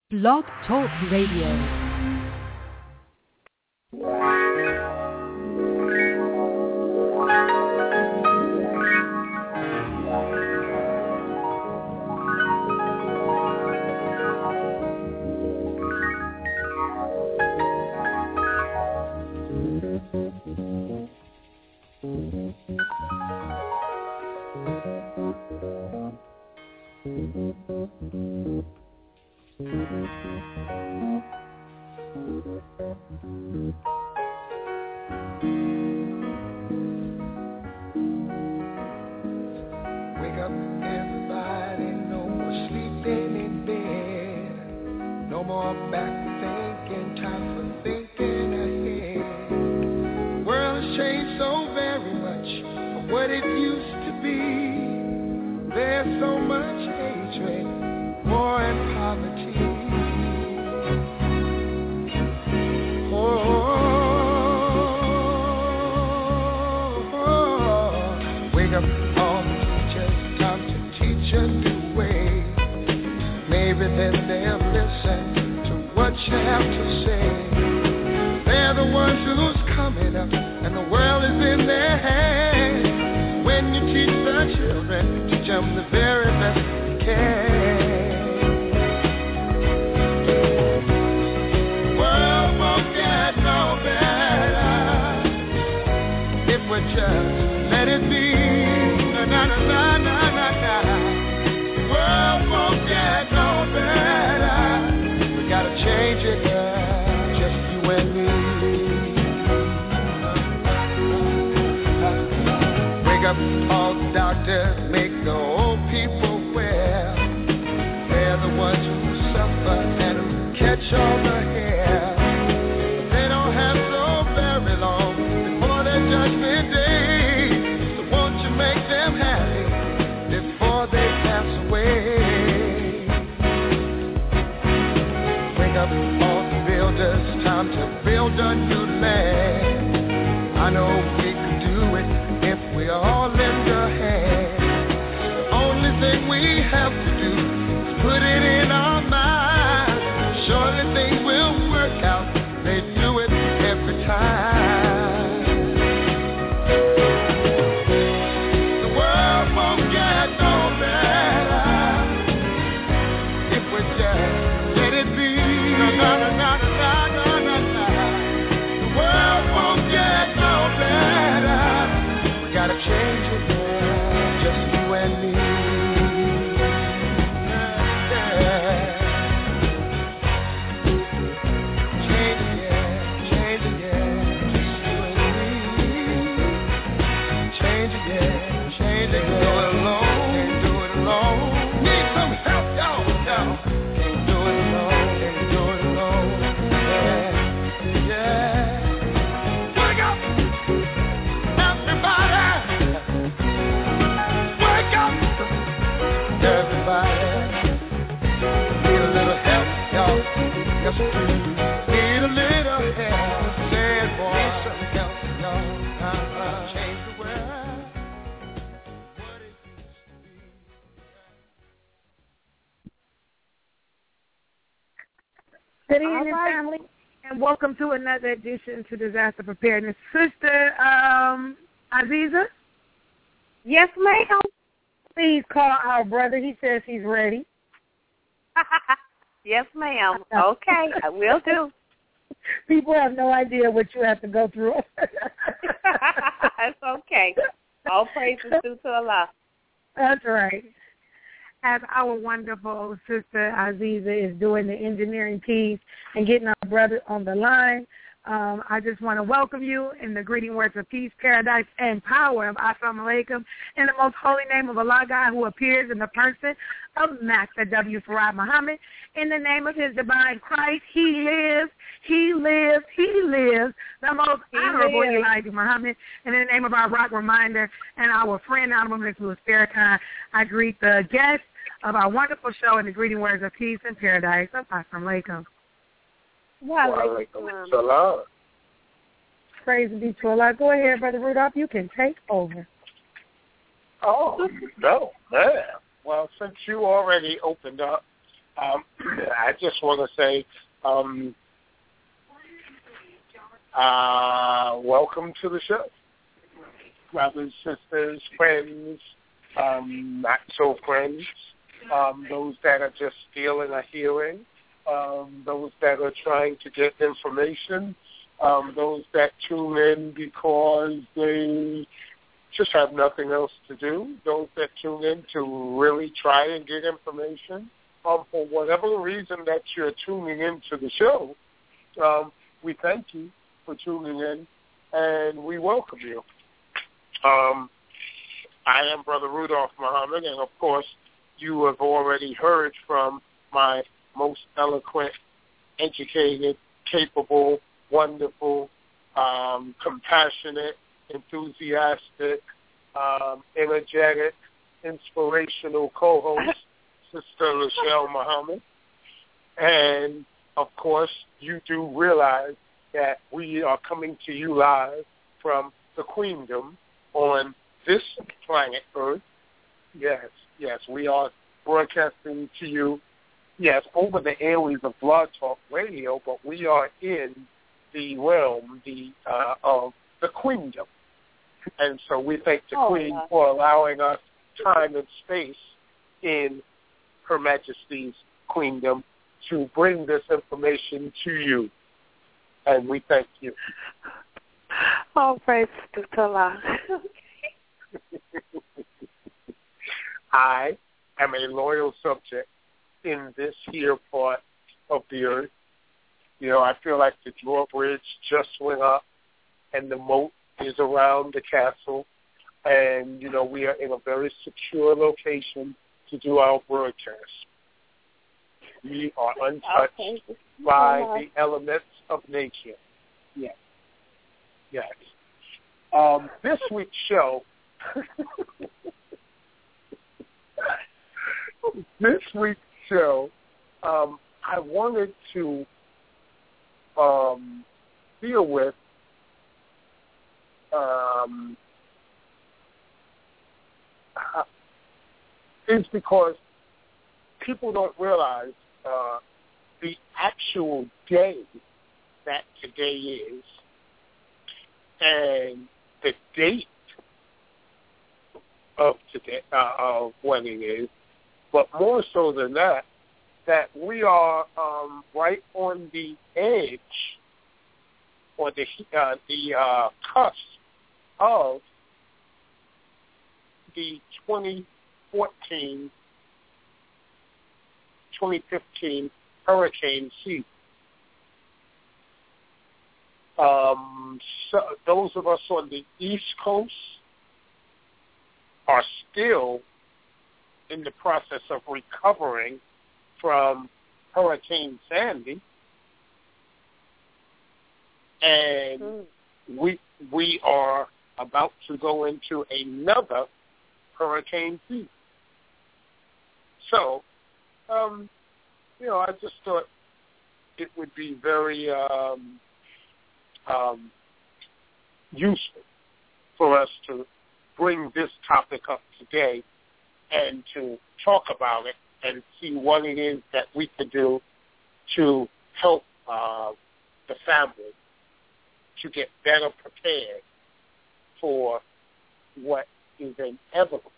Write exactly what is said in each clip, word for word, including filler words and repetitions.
Blog Talk Radio. Good evening, right. family, and welcome to another edition to Disaster Preparedness. Sister um, Aziza? Yes, ma'am. Please call our brother. He says he's ready. Yes, ma'am. Okay, I will do. People have no idea what you have to go through. It's okay. All praises due to Allah. That's right. As our wonderful sister Aziza is doing the engineering piece and getting our brother on the line, um, I just want to welcome you in the greeting words of peace, paradise, and power of Assalamu Alaikum, in the most holy name of Allah God, who appears in the person of Master W. Farad Muhammad. In the name of his divine Christ, he lives, he lives, he lives, the most he honorable lives. Elijah Muhammad. And in the name of our rock reminder and our friend, Honorable Miss Louis Farrakhan, I greet the guests of our wonderful show in the greeting words of peace and paradise. Assalamu Alaikum. Wa alaikum salam. Praise be to Allah. Go ahead, Brother Rudolph. You can take over. Oh, no, man. Well, since you already opened up, Um, I just want to say, um, uh, welcome to the show, brothers, sisters, friends, um, not so friends, um, those that are just feeling or hearing, um, those that are trying to get information, um, those that tune in because they just have nothing else to do, those that tune in to really try and get information. Um, for whatever reason that you're tuning into the show, um, we thank you for tuning in, and we welcome you. Um, I am Brother Rudolph Muhammad, and of course, you have already heard from my most eloquent, educated, capable, wonderful, um, compassionate, enthusiastic, um, energetic, inspirational co-host, Sister Lachelle Muhammad. And, of course, you do realize that we are coming to you live from the Queendom on this planet Earth. Yes, yes, we are broadcasting to you, yes, over the airwaves of Blog Talk Radio, but we are in the realm the uh, of the Queendom. And so we thank the oh, Queen yeah. for allowing us time and space in Her Majesty's Queendom to bring this information to you. And we thank you. All praise to Allah. I am a loyal subject in this here part of the earth. You know, I feel like the drawbridge just went up and the moat is around the castle. And, you know, we are in a very secure location to do our broadcast. We are untouched okay. by the elements of nature. Yes. Yes. Um, this week's show, this week's show, um, I wanted to um, deal with um, is because people don't realize uh, the actual day that today is and the date of today uh, of when it is, but more so than that, that we are um, right on the edge or the uh, the uh, cusp of the twenty fourteen twenty fifteen hurricane season. Um, so those of us on the East Coast are still in the process of recovering from Hurricane Sandy, and mm. we we are about to go into another hurricane season. So, um, you know, I just thought it would be very um, um, useful for us to bring this topic up today and to talk about it and see what it is that we can do to help uh, the family to get better prepared for what is inevitable.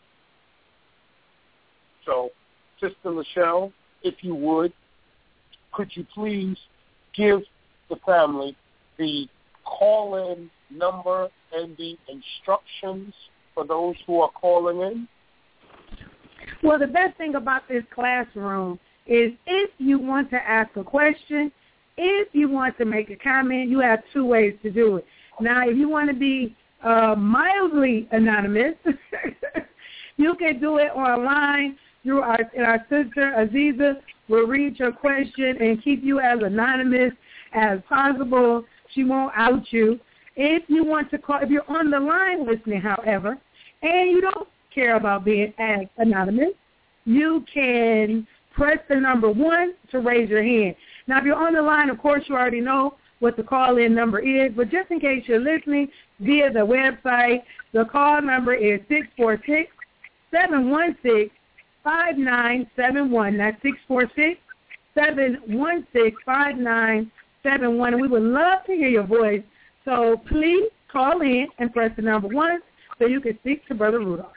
So, Sister Lachelle, if you would, could you please give the family the call-in number and the instructions for those who are calling in? Well, the best thing about this classroom is if you want to ask a question, if you want to make a comment, you have two ways to do it. Now, if you want to be uh, mildly anonymous, you can do it online through our, and our sister, Aziza, will read your question and keep you as anonymous as possible. She won't out you. If you want to call, if you're on the line listening, however, and you don't care about being as anonymous, you can press the number one to raise your hand. Now, if you're on the line, of course, you already know what the call-in number is, but just in case you're listening via the website, the call number is six four six, seven one six, five nine seven one. That's six four six, seven one six, five nine seven one. And we would love to hear your voice. So please call in and press the number one so you can speak to Brother Rudolph.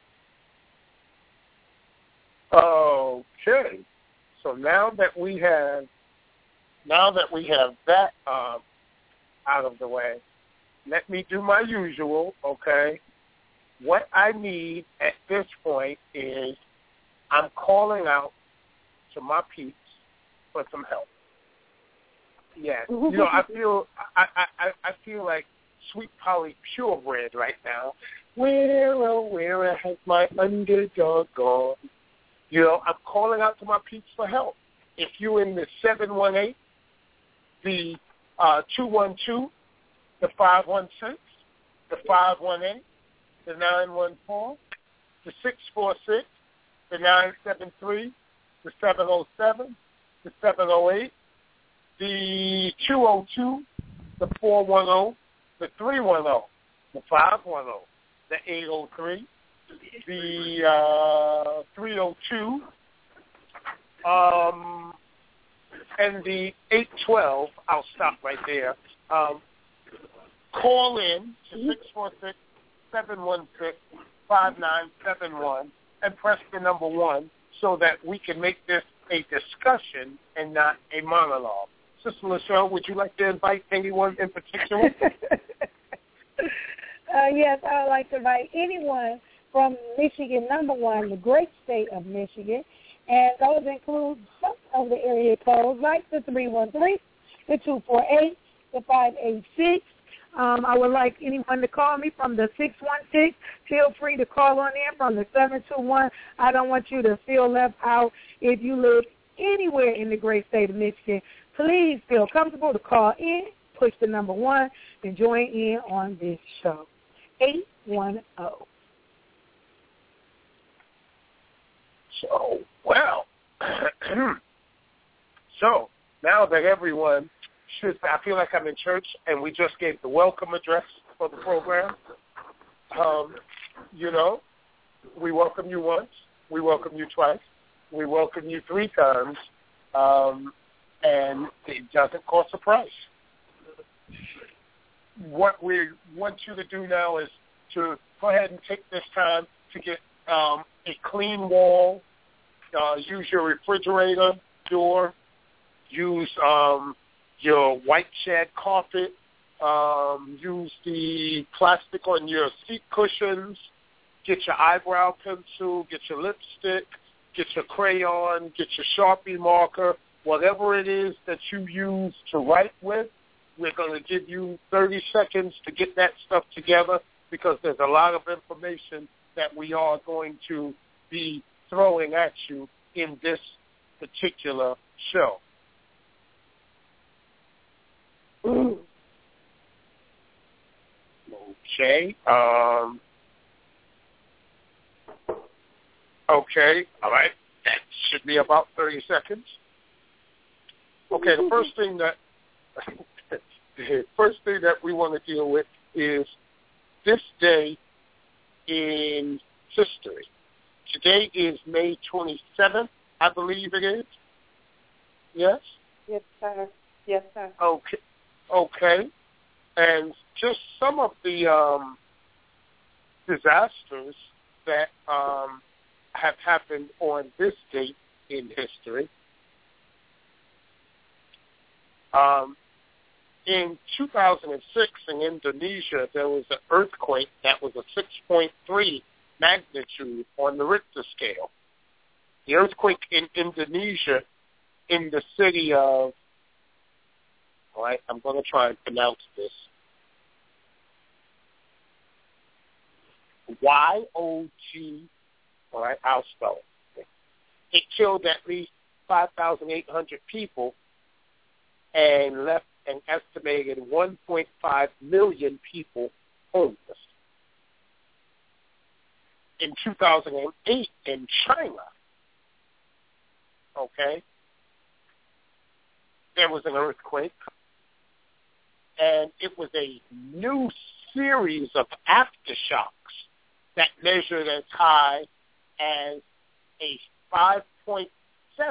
Okay. So now that we have now that we have that um, out of the way, let me do my usual, okay? What I need at this point is I'm calling out to my peeps for some help. Yes. You know, I feel I, I, I feel like Sweet Polly purebred right now. Where, oh, where has my underdog gone? You know, I'm calling out to my peeps for help. If you're in the seven one eight, the uh, two one two, the five one six, the five one eight, the nine one four, the six four six, the nine seven three, the seven oh seven, the seven oh eight, the two oh two, the four one oh, the three one oh, the five one oh, the eight oh three, the uh, three oh two, um, and the eight twelve. I'll stop right there. Um, call in to six four six, seven one six, five nine seven one and press the number one so that we can make this a discussion and not a monologue. Sister LaShawn, would you like to invite anyone in particular? uh, yes, I would like to invite anyone from Michigan, number one, the great state of Michigan, and those include some of the area codes like the three one three, the two four eight, the five eight six. Um, I would like anyone to call me from the six one six. Feel free to call on in from the seven two one. I don't want you to feel left out. If you live anywhere in the great state of Michigan, please feel comfortable to call in, push the number one, and join in on this show. eight one zero. So, well, so now that everyone should, I feel like I'm in church and we just gave the welcome address for the program. Um, you know, we welcome you once, we welcome you twice, we welcome you three times, um, and it doesn't cost a price. What we want you to do now is to go ahead and take this time to get um, a clean wall, uh, use your refrigerator door, use um, your white shag carpet, um, use the plastic on your seat cushions, get your eyebrow pencil, get your lipstick, get your crayon, get your Sharpie marker, whatever it is that you use to write with. We're going to give you thirty seconds to get that stuff together because there's a lot of information that we are going to be throwing at you in this particular show. Ooh. Okay. Um, okay. All right. That should be about thirty seconds. Okay. The first thing that the first thing that we want to deal with is this day in history. Today is May twenty-seventh, I believe it is. Yes? Yes, sir. Yes, sir. Okay. Okay. And just some of the um, disasters that um, have happened on this date in history. Um, in two thousand six in Indonesia, there was an earthquake that was a six point three magnitude on the Richter scale. The earthquake in Indonesia in the city of, all right, I'm going to try and pronounce this, Y O G, all right, I'll spell it. It killed at least five thousand eight hundred people and left an estimated one point five million people homeless. In two thousand eight in China, okay, there was an earthquake, and it was a new series of aftershocks that measured as high as a five point seven.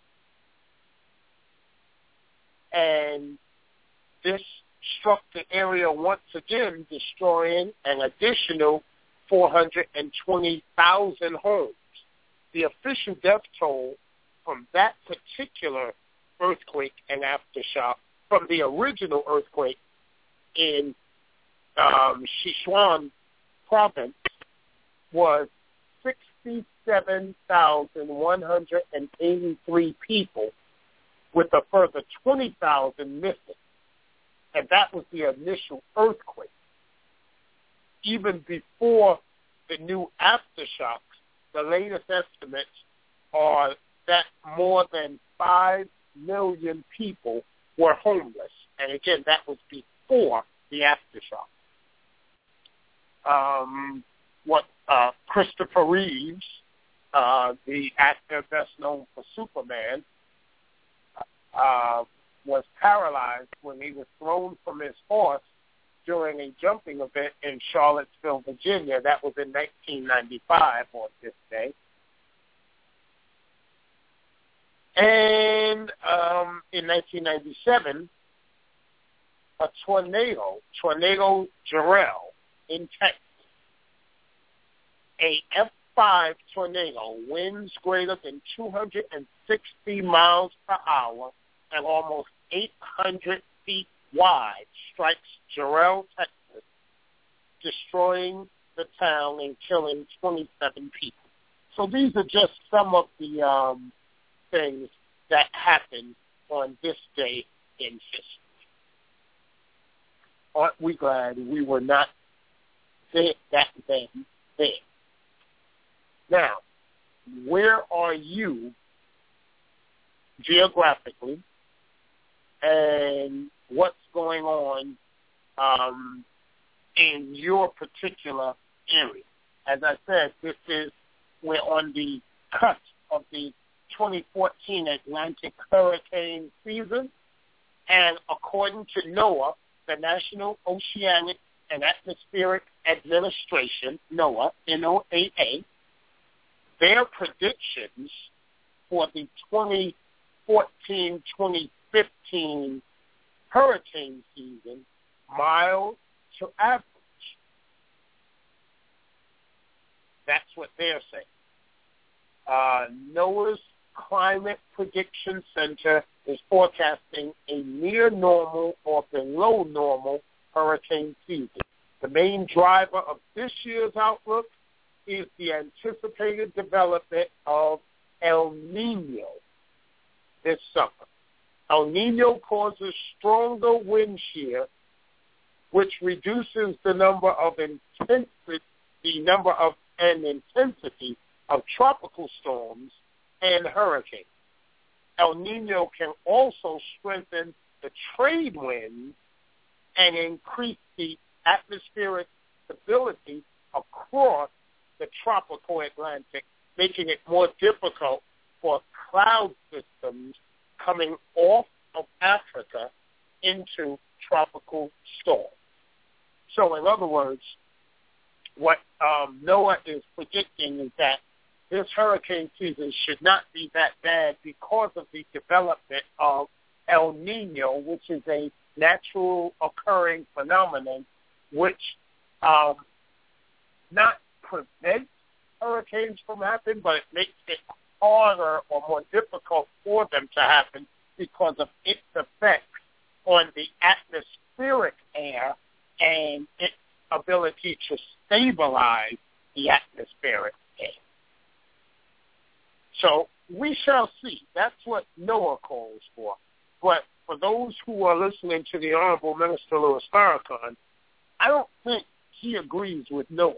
And this struck the area once again, destroying an additional four hundred twenty thousand homes. The official death toll from that particular earthquake and aftershock, from the original earthquake in um, Sichuan province, was sixty-seven thousand one hundred eighty-three people, with a further twenty thousand missing. And that was the initial earthquake. Even before the new aftershocks, the latest estimates are that more than five million people were homeless. And again, that was before the aftershock. Um, what uh, Christopher Reeves, uh, the actor best known for Superman, uh, was paralyzed when he was thrown from his horse during a jumping event in Charlottesville, Virginia. That was in nineteen ninety-five on this day. And um, in nineteen ninety-seven, a tornado, Tornado Jarrell in Texas, a F five tornado, winds greater than two hundred sixty miles per hour and almost eight hundred feet wide, strikes Jarrell, Texas, destroying the town and killing twenty-seven people. So these are just some of the um, things that happened on this day in history. Aren't we glad we were not there back then there? Now, where are you geographically, and what's going on um, in your particular area? As I said, this is, we're on the cusp of the twenty fourteen Atlantic hurricane season, and according to NOAA, the National Oceanic and Atmospheric Administration, NOAA, N O A A, their predictions for the twenty fourteen twenty fifteen hurricane season, mild to average. That's what they're saying. Uh, NOAA's Climate Prediction Center is forecasting a near normal or below normal hurricane season. The main driver of this year's outlook is the anticipated development of El Nino this summer. El Nino causes stronger wind shear, which reduces the number of intensity, the number of and intensity of tropical storms and hurricanes. El Nino can also strengthen the trade winds and increase the atmospheric stability across the tropical Atlantic, making it more difficult for cloud systems coming off of Africa into tropical storms. So in other words, what um, NOAA is predicting is that this hurricane season should not be that bad because of the development of El Nino, which is a natural occurring phenomenon which um, not prevents hurricanes from happening, but it makes it harder or more difficult for them to happen because of its effects on the atmospheric air and its ability to stabilize the atmospheric air. So we shall see. That's what NOAA calls for. But for those who are listening to the Honorable Minister Louis Farrakhan, I don't think he agrees with NOAA,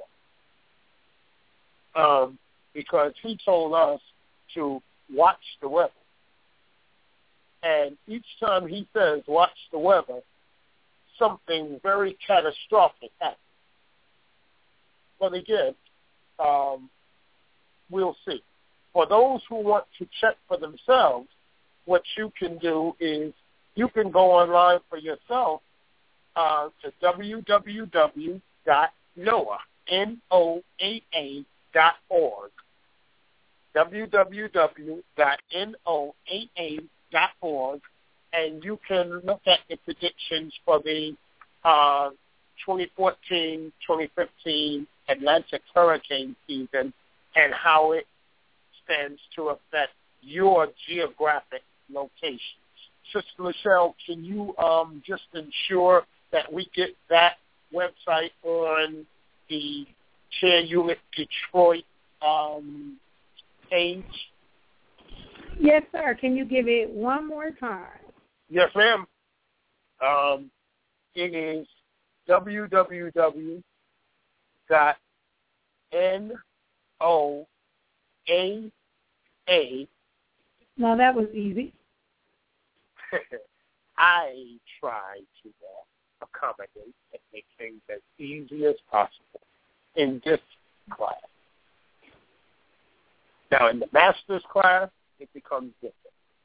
um, because he told us to watch the weather. And each time he says watch the weather, something very catastrophic happens. But again, um, we'll see. For those who want to check for themselves, what you can do is you can go online for yourself uh, to w w w dot noaa, N O A A dot org, w w w dot n o a a dot org, and you can look at the predictions for the uh, twenty fourteen twenty fifteen Atlantic hurricane season and how it stands to affect your geographic locations. Sister Michelle, can you um, just ensure that we get that website on the Chair Unit Detroit um, page? Yes, sir. Can you give it one more time? Yes, ma'am. Um, it is w w w dot n o a a. No, that was easy. I try to uh, accommodate and make things as easy as possible in this class. Now, in the master's class, it becomes different.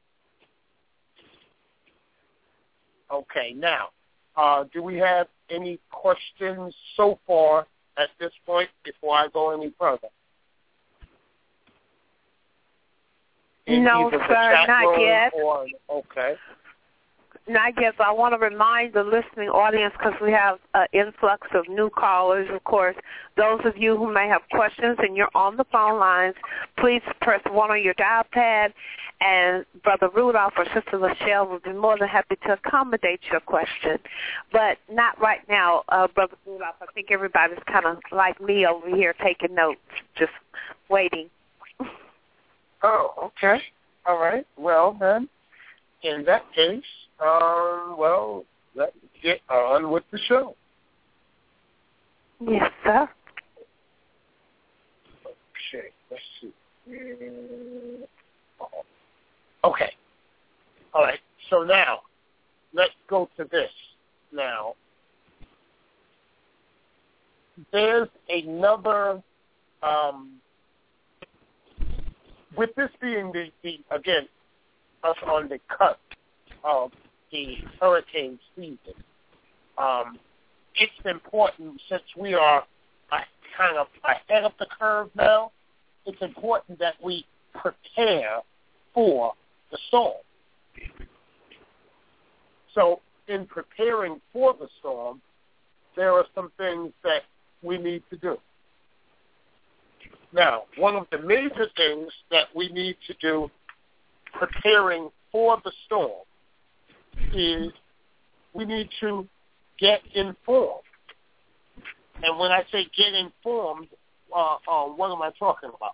Okay, now, uh, do we have any questions so far at this point before I go any further? In no, sir, not yet. Or, okay. Not yet. So I want to remind the listening audience, because we have an influx of new callers, of course. Those of you who may have questions and you're on the phone lines, please press one on your dial pad, and Brother Rudolph or Sister Michelle will be more than happy to accommodate your question. But not right now, uh, Brother Rudolph. I think everybody's kind of like me over here taking notes, just waiting. Oh, okay. All right. Well, then, in that case, um, well, let's get on with the show. Yes, sir. Okay, let's see. Okay. All right. So now, let's go to this. Now, there's another, um, with this being the, the again, us on the cusp of the hurricane season, um, it's important, since we are uh, kind of ahead of the curve now, it's important that we prepare for the storm. So in preparing for the storm, there are some things that we need to do. Now, one of the major things that we need to do preparing for the storm is we need to get informed. And when I say get informed, uh, uh, what am I talking about?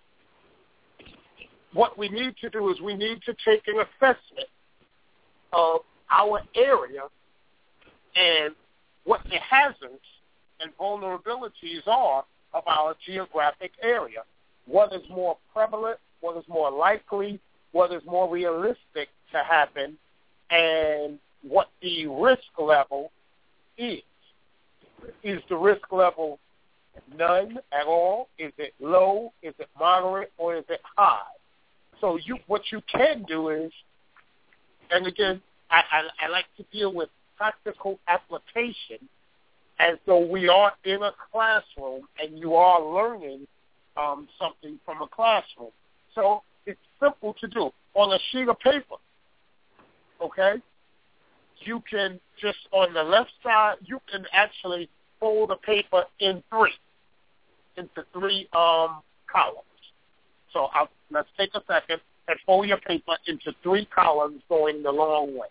What we need to do is we need to take an assessment of our area and what the hazards and vulnerabilities are of our geographic area. What is more prevalent, what is more likely, what is more realistic to happen, and what the risk level is. Is the risk level none at all? Is it low? Is it moderate? Or is it high? So you, what you can do is, and again, I, I, I like to deal with practical application as though we are in a classroom and you are learning um, something from a classroom. So it's simple to do. On a sheet of paper, okay, you can just, on the left side, you can actually fold the paper in three, into three um, columns. So I'll, let's take a second and fold your paper into three columns going the long way.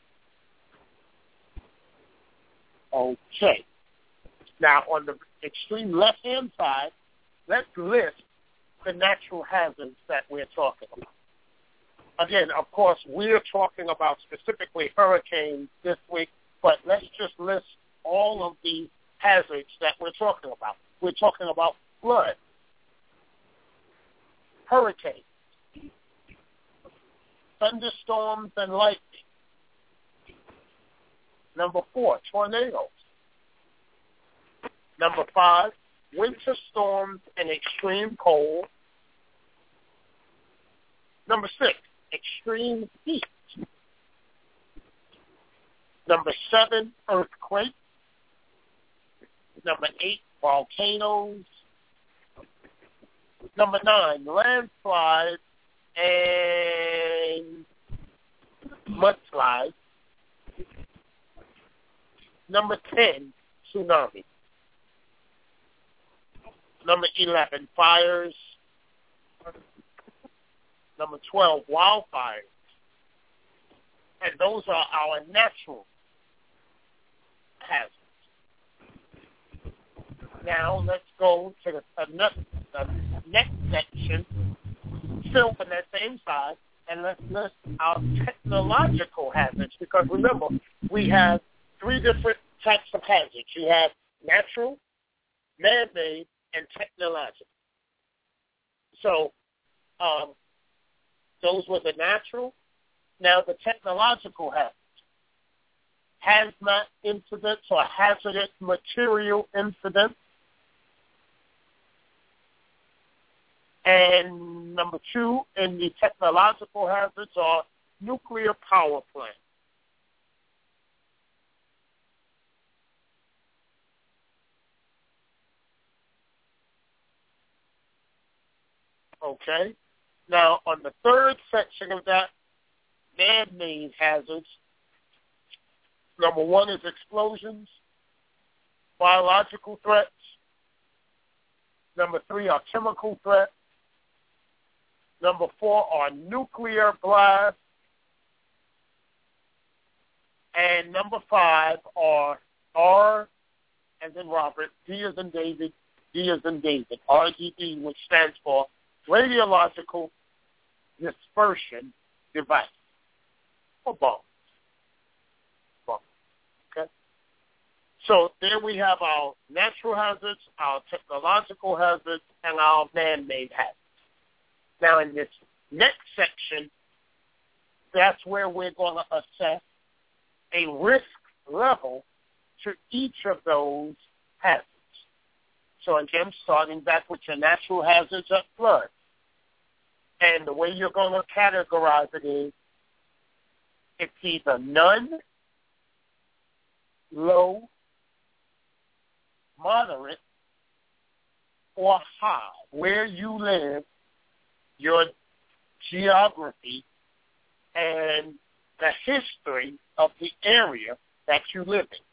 Okay. Now, on the extreme left-hand side, let's list the natural hazards that we're talking about. Again, of course, we're talking about specifically hurricanes this week, but let's just list all of the hazards that we're talking about. We're talking about flood, hurricanes, thunderstorms and lightning. Number four, tornadoes. Number five, winter storms and extreme cold. Number six, extreme heat. Number seven, earthquakes. Number eight, volcanoes. Number nine, landslide and mudslide. Number ten, tsunami. Number eleven, fires. Number twelve, wildfires. And those are our natural hazards. Now let's go to the, uh, the next section, still on that same side, and let's list our technological hazards, because remember, we have three different types of hazards. You have natural, man-made, and technological. So um, those were the natural. Now the technological hazards. Hazmat incidents or hazardous material incidents. And number two in the technological hazards are nuclear power plants. Okay. Now, on the third section of that, man-made hazards, number one is explosions, biological threats. Number three are chemical threats. Number four are nuclear blasts. And number five are R as in Robert, D as in David, D as in David, R D D, which stands for radiological dispersion device, or bombs. Bombs. Okay? So there we have our natural hazards, our technological hazards, and our man-made hazards. Now in this next section, that's where we're going to assess a risk level to each of those hazards. So again, starting back with your natural hazards of flood. And the way you're going to categorize it is it's either none, low, moderate, or high. Where you live, your geography, and the history of the area that you live in.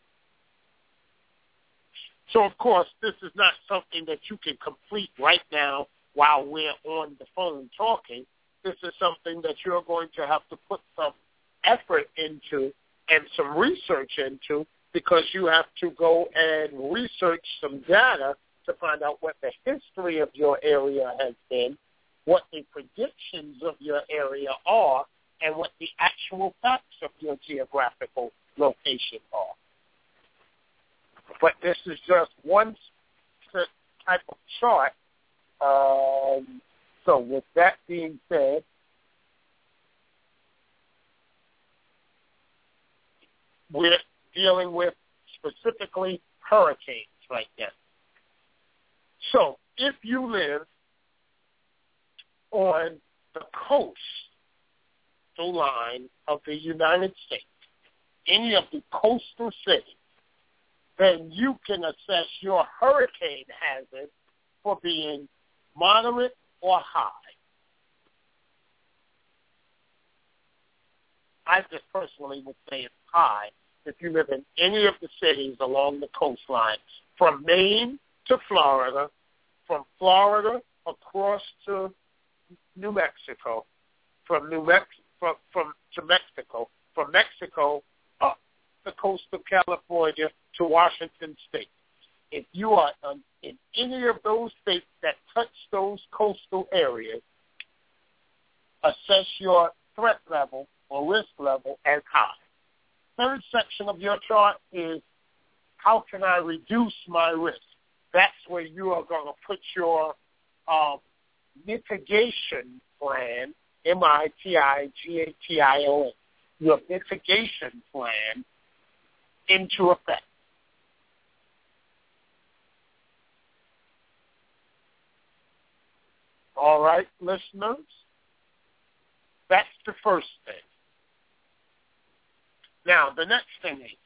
So, of course, this is not something that you can complete right now while we're on the phone talking. This is something that you're going to have to put some effort into and some research into, because you have to go and research some data to find out what the history of your area has been, what the predictions of your area are, and what the actual facts of your geographical location are. But this is just one type of chart. Um, so with that being said, we're dealing with specifically hurricanes right now. So if you live on the coast line of the United States, any of the coastal cities, then you can assess your hurricane hazard for being moderate or high. I just personally would say it's high if you live in any of the cities along the coastline, from Maine to Florida, from Florida across to New Mexico, from New Mex- from, from to Mexico, from Mexico up the coast of California to Washington State. If you are um, in any of those states that touch those coastal areas, assess your threat level or risk level as high. Third section of your chart is how can I reduce my risk? That's where you are going to put your um, mitigation plan, M I T I G A T I O N, your mitigation plan into effect. All right, listeners, that's the first thing. Now, the next thing is,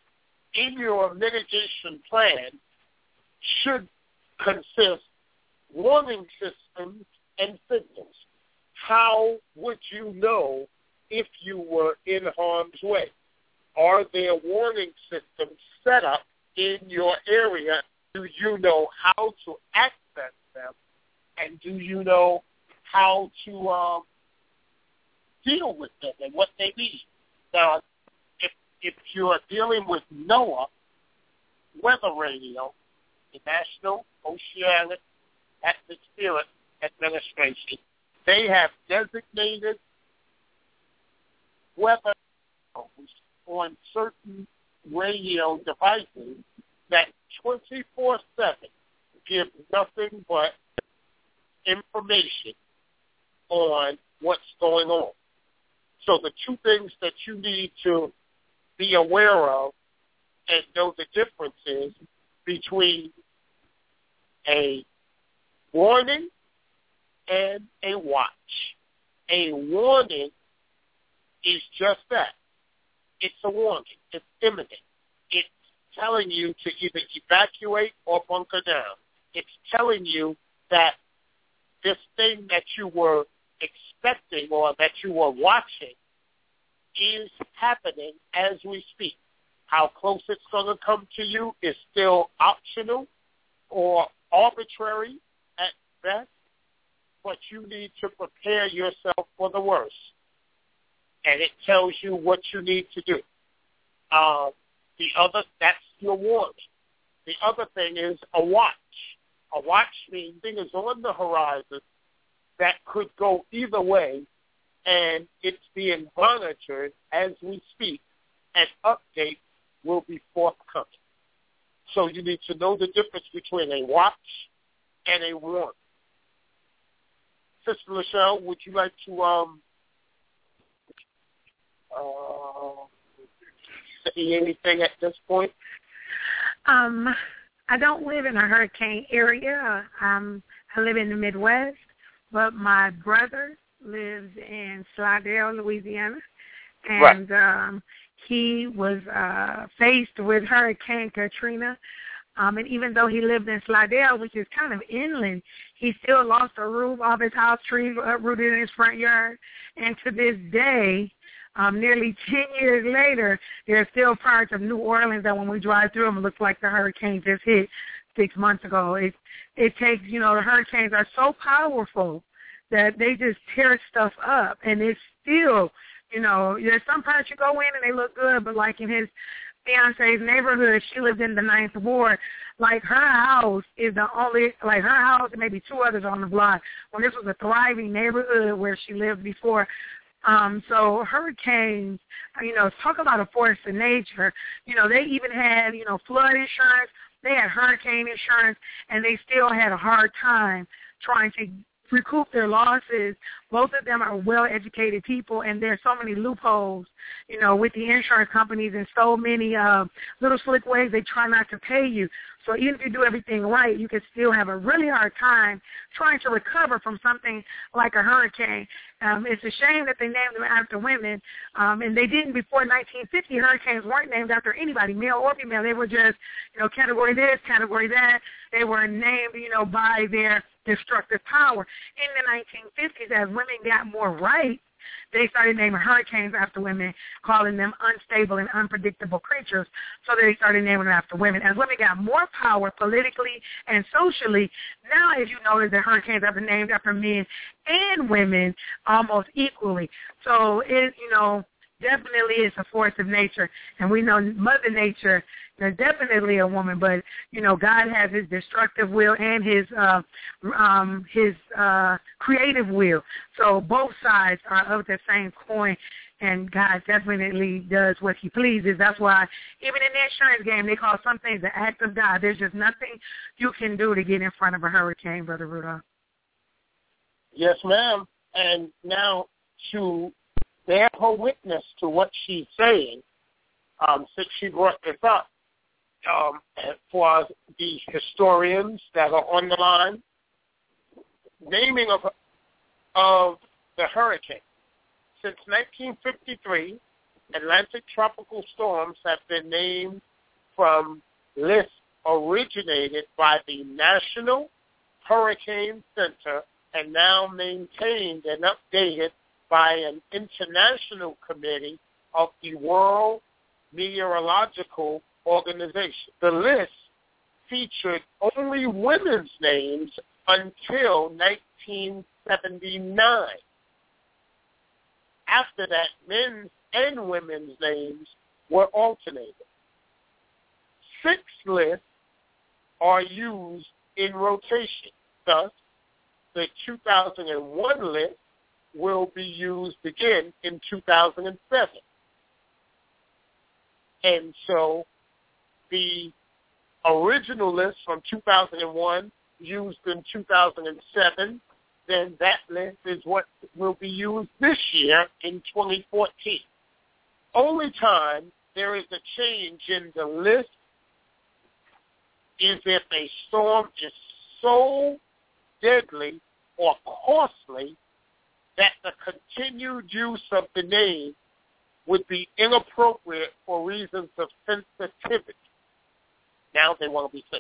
in your mitigation plan should consist warning systems and signals. How would you know if you were in harm's way? Are there warning systems set up in your area? Do you know how to access them? And do you know how to um, deal with them and what they need? Now, if, if you are dealing with NOAA, Weather Radio, the National Oceanic Atmospheric Administration, they have designated weather on certain radio devices that twenty-four seven give nothing but information on what's going on. So the two things that you need to be aware of and know the differences between a warning and a watch. A warning is just that. It's a warning. It's imminent. It's telling you to either evacuate or bunker down. It's telling you that this thing that you were expecting or that you were watching is happening as we speak. How close it's going to come to you is still optional or arbitrary at best, but you need to prepare yourself for the worst. And it tells you what you need to do. Uh, the other, that's your warning. The other thing is a watch. A watch means things on the horizon that could go either way, and it's being monitored as we speak, and updates will be forthcoming. So you need to know the difference between a watch and a warning. Sister Lachelle, would you like to um, uh, say anything at this point? Um, I don't live in a hurricane area. Um, I live in the Midwest, but my brother lives in Slidell, Louisiana, and right. um, he was uh, faced with Hurricane Katrina. Um, and even though he lived in Slidell, which is kind of inland, he still lost a roof off his house, trees uprooted in his front yard. And to this day, um, nearly ten years later, there are still parts of New Orleans that when we drive through them, it looks like the hurricane just hit six months ago. It, it takes, you know, the hurricanes are so powerful that they just tear stuff up. And it's still, you know, there's some parts you go in and they look good, but like in his fiance's neighborhood, she lived in the ninth ward. Like her house is the only, like her house and maybe two others on the block. When this was a thriving neighborhood where she lived before. Um, so hurricanes, you know, talk about a force of nature. You know, they even had, you know, flood insurance. They had hurricane insurance, and they still had a hard time trying to recoup their losses. Both of them are well-educated people, and there's so many loopholes, you know, with the insurance companies and so many uh, little slick ways they try not to pay you. So even if you do everything right, you can still have a really hard time trying to recover from something like a hurricane. Um, it's a shame that they named them after women, um, and they didn't before nineteen fifty. Hurricanes weren't named after anybody, male or female. They were just, you know, category this, category that. They were named, you know, by their destructive power. In the nineteen fifties, as women got more rights, they started naming hurricanes after women, calling them unstable and unpredictable creatures. So they started naming them after women. As women got more power politically and socially, now if you notice that hurricanes have been named after men and women almost equally. So it, you know, definitely is a force of nature. And we know Mother Nature, there's definitely a woman, but, you know, God has his destructive will and his uh, um, his uh, creative will. So both sides are of the same coin, and God definitely does what he pleases. That's why even in the insurance game, they call some things the act of God. There's just nothing you can do to get in front of a hurricane, Brother Rudolph. Yes, ma'am. And now to bear her witness to what she's saying, um, since she brought this up, um, for the historians that are on the line, naming of, of the hurricane. Since nineteen fifty-three, Atlantic tropical storms have been named from lists originated by the National Hurricane Center and now maintained and updated by an international committee of the World Meteorological Organization. The list featured only women's names until nineteen seventy-nine. After that, men's and women's names were alternated. Six lists are used in rotation. Thus, the two thousand one list will be used again in two thousand seven. And so the original list from two thousand one used in two thousand seven, then that list is what will be used this year in twenty fourteen. Only time there is a change in the list is if a storm is so deadly or costly that the continued use of the name would be inappropriate for reasons of sensitivity. Now they want to be safe.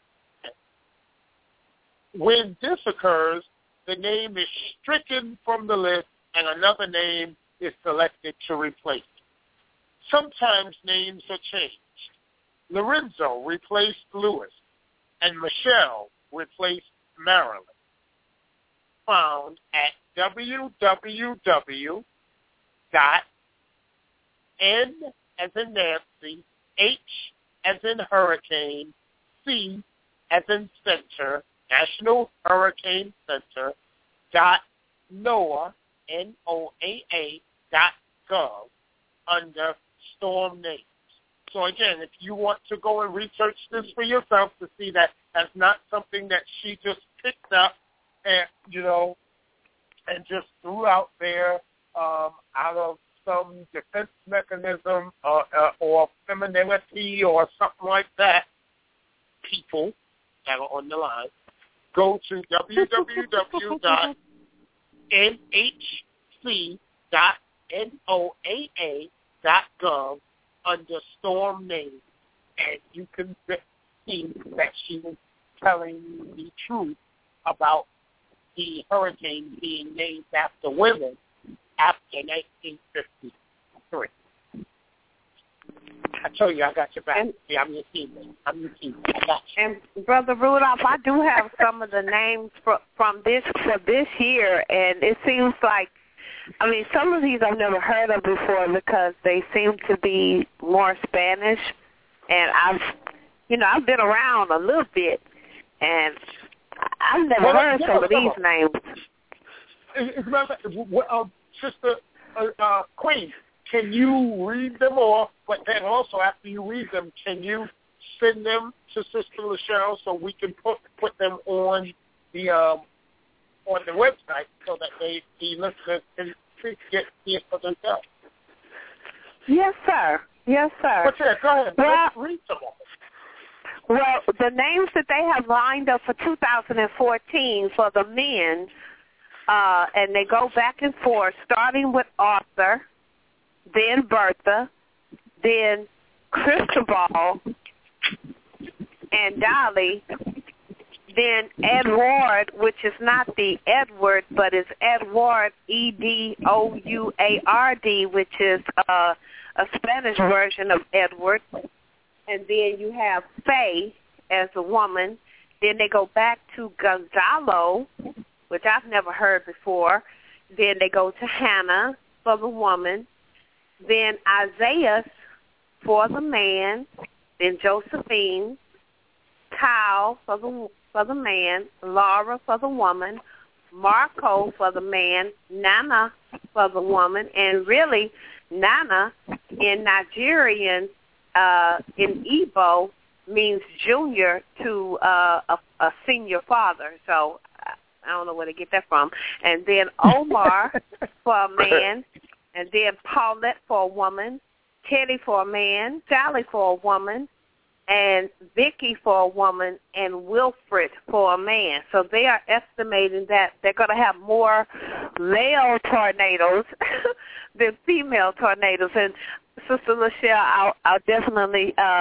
When this occurs, the name is stricken from the list and another name is selected to replace it. Sometimes names are changed. Lorenzo replaced Lewis, and Michelle replaced Marilyn. Found at w w w dot N as in Nancy, H as in Hurricane, C as in Center, National Hurricane Center, dot NOAA, N O A A, dot gov, under storm names. So again, if you want to go and research this for yourself to see that that's not something that she just picked up and, you know, and just threw out there um, out of some defense mechanism uh, uh, or femininity or something like that, people that are on the line, go to w w w dot N H C dot noaa dot gov under storm names, and you can see that she was telling the truth about the hurricane being named after women after nineteen fifty-three. I told you I got your back. And, See, I'm your teammate. I'm your teammate. I got you. And Brother Rudolph, I do have some of the names for, from this for this year, and it seems like, I mean, some of these I've never heard of before because they seem to be more Spanish, and I've, you know, I've been around a little bit, and I've never well, heard some of these names. Remember, uh, Sister uh, uh, Queen, can you read them off? But then also, after you read them, can you send them to Sister Lachelle so we can put put them on the um, on the website so that they the listeners can get see it for themselves? Yes, sir. Yes, sir. But yeah, go ahead. Well, Let's read some of them. Well, the names that they have lined up for two thousand fourteen for the men, uh, and they go back and forth, starting with Arthur, then Bertha, then Cristobal and Dolly, then Edward, which is not the Edward, but is Edward, E D O U A R D, which is uh, a Spanish version of Edward. And then you have Faye as a woman. Then they go back to Gonzalo, which I've never heard before. Then they go to Hannah for the woman. Then Isaiah for the man. Then Josephine. Kyle for the for the man. Laura for the woman. Marco for the man. Nana for the woman. And really, Nana in Nigerian, uh, in Igbo, means junior to uh, a, a senior father. So I don't know where to get that from. And then Omar for a man. And then Paulette for a woman. Teddy for a man. Sally for a woman. And Vicky for a woman, and Wilfred for a man. So they are estimating that they're going to have more male tornadoes than female tornadoes. And Sister Lachelle, I'll, I'll definitely uh,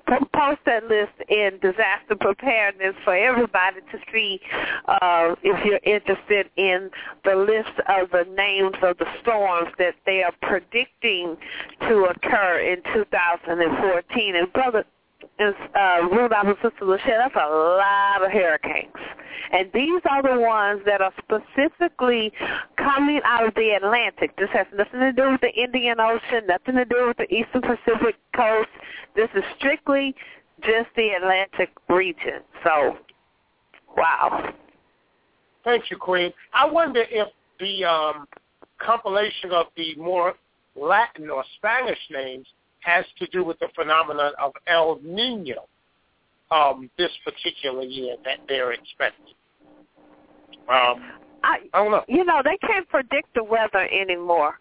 post that list in disaster preparedness for everybody to see uh, if you're interested in the list of the names of the storms that they are predicting to occur in two thousand fourteen. And, Brother uh, Rudolph and Sister Lachelle, that's a lot of hurricanes. And these are the ones that are specifically coming out of the Atlantic. This has nothing to do with the Indian Ocean, nothing to do with the Eastern Pacific coast. This is strictly just the Atlantic region. So, wow. Thank you, Queen. I wonder if the um, compilation of the more Latin or Spanish names has to do with the phenomenon of El Nino um, this particular year that they're expecting. Um, I, I don't know. You know, they can't predict the weather anymore.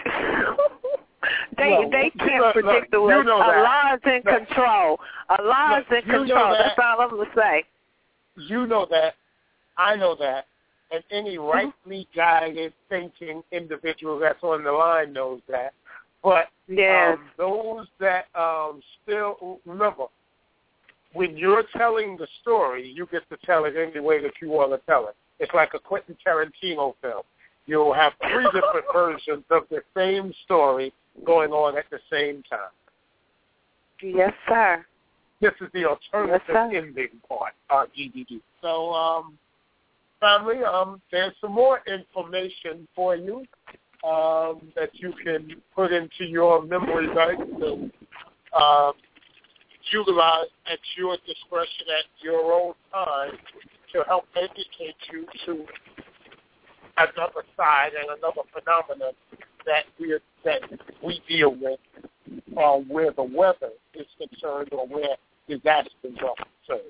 they well, they can't look, predict look, the weather. You know Allah's in look, control. Allah's look, in control. That, That's all I'm going to say. You know that. I know that. And any rightly guided, thinking individual that's on the line knows that. But yes. um, those that um, still, remember, when you're telling the story, you get to tell it any way that you want to tell it. It's like a Quentin Tarantino film. You'll have three different versions of the same story going on at the same time. Yes, sir. This is the alternative yes, ending part, uh, D D D. So, um, family, um, there's some more information for you um, that you can put into your memory bank and uh, utilize at your discretion at your own time to help educate you to another side and another phenomenon that we that we deal with, uh, where the weather is concerned or where disasters are concerned.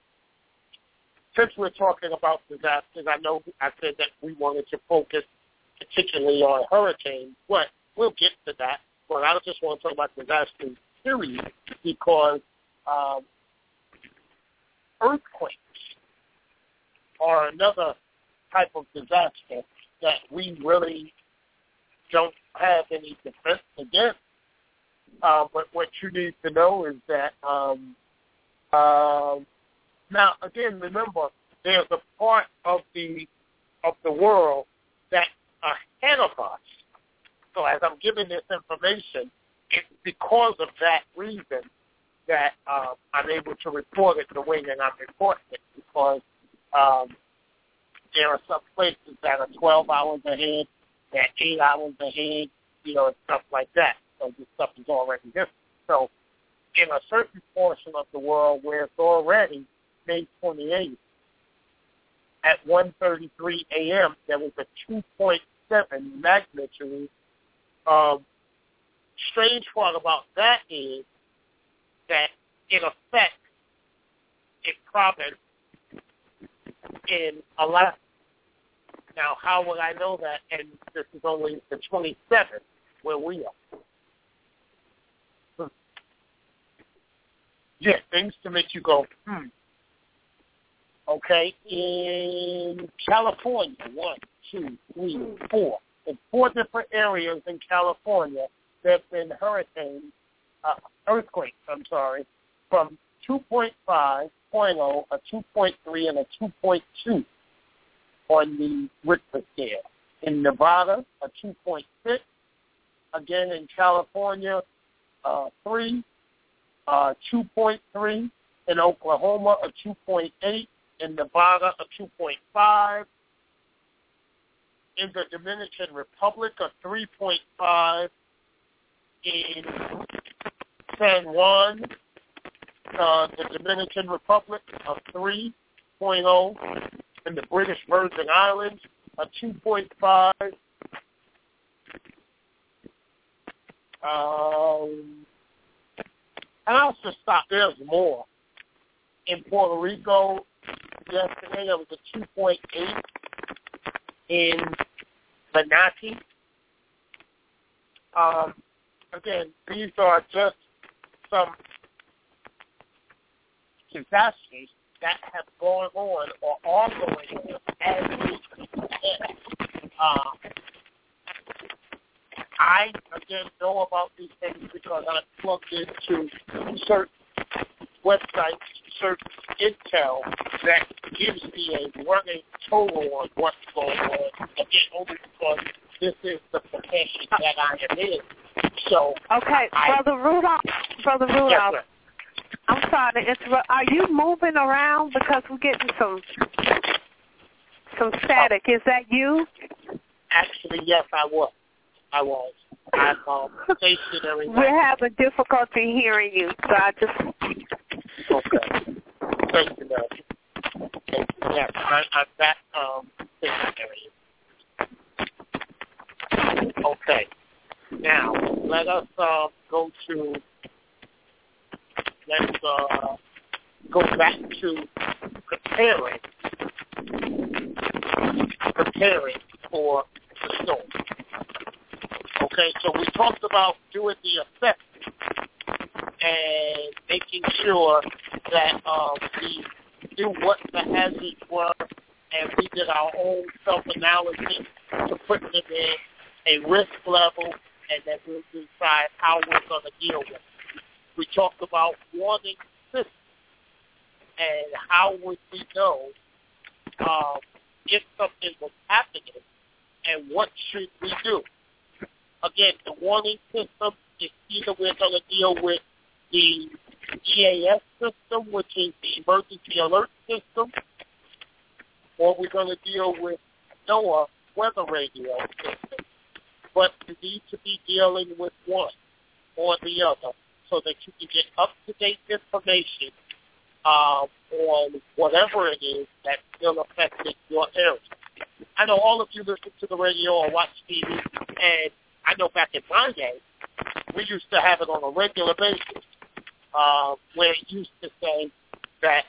Since we're talking about disasters, I know I said that we wanted to focus particularly on hurricanes, but we'll get to that. But I just want to talk about disasters, period, because um, earthquakes are another type of disaster that we really don't have any defense against. Uh, but what you need to know is that, um, uh, now, again, remember, there's a part of the of the world that's ahead of us. So as I'm giving this information, it's because of that reason that uh, I'm able to report it the way that I'm reporting it, because um, there are some places that are twelve hours ahead, that eight hours ahead, you know, and stuff like that. So this stuff is already different. So in a certain portion of the world where it's already May twenty-eighth, at one thirty-three a.m., there was a two point seven magnitude. Um, strange part about that is that it affects a province in Alaska. Now, how would I know that? And this is only the twenty-seventh where we are. Hmm. Yeah, things to make you go, hmm. Okay, in California, one, two, three, four. In four different areas in California, there have been hurricanes, uh, earthquakes, I'm sorry, from two point five, point oh, a two point three, and a two point two on the Richter scale. In Nevada, a two point six. Again, in California, uh, three, uh, two point three. In Oklahoma, a two point eight. In Nevada, a two point five. In the Dominican Republic, a three point five. In San Juan, uh, the Dominican Republic, a three point oh. In the British Virgin Islands, a two point five. Um, and I'll just stop. There's more. In Puerto Rico, yesterday there was a two point eight. In Manatee. Um, again, these are just some disasters that have gone on or are going on as we uh, I, again, know about these things because I'm plugged into certain website search intel that gives me a running total on what's going on, again, only because this is the profession that I am in. So, okay, I, Brother Rudolph, Brother Rudolph, yes, I'm sorry to interrupt. Are you moving around because we're getting some some static? Is that you? Actually, yes, I was. I was. I'm um, stationary. We're having difficulty hearing you, so I just... Okay. Thank you, ma'am. Thank you. Yes, I, I'm back um, stationary. Okay. Now, let us uh, go to... Let's uh, go back to preparing, preparing for the storm. Okay, so we talked about doing the assessment and making sure that um, we knew what the hazards were, and we did our own self-analysis to put them in a risk level, and then we'll decide how we're going to deal with it. We talked about warning systems and how would we know um, if something was happening and what should we do. Again, the warning system is either we're going to deal with the E A S system, which is the emergency alert system, or we're going to deal with NOAA weather radio system. But you need to be dealing with one or the other so that you can get up-to-date information um, on whatever it is that's still affecting your area. I know all of you listen to the radio or watch T V, and I know back in my day, we used to have it on a regular basis, uh, where it used to say that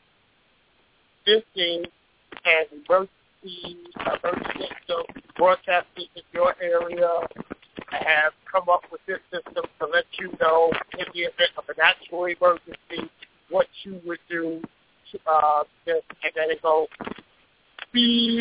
this is an emergency, emergency system broadcasting in your area. I have come up with this system to let you know in the event of an actual emergency what you would do, to, uh, this, and then it goes, beep,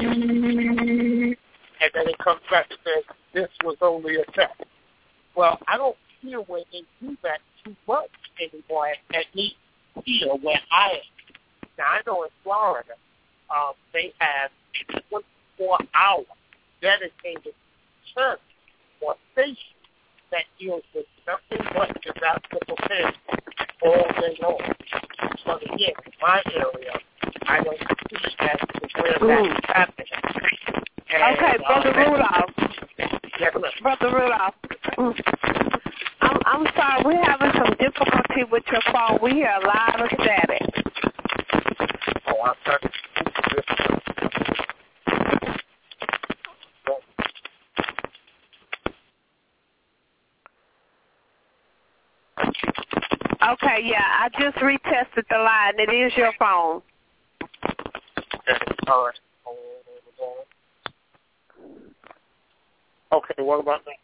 and then it comes back and says, this was only a test. Well, I don't hear where they do that too much anymore, at, at least here where I am. Now, I know in Florida, um, they have a twenty-four hour dedicated church or station that deals with nothing but disaster preparedness all day long. But again, in my area, I don't see that to where that's happening. And, okay, Brother uh, Rudolph. Yes, Brother Rudolph. I'm, I'm sorry, we're having some difficulty with your phone. We hear a lot of static. Oh, I'm sorry. Okay, yeah, I just retested the line. It is your phone. Okay, all right. Okay, what about me?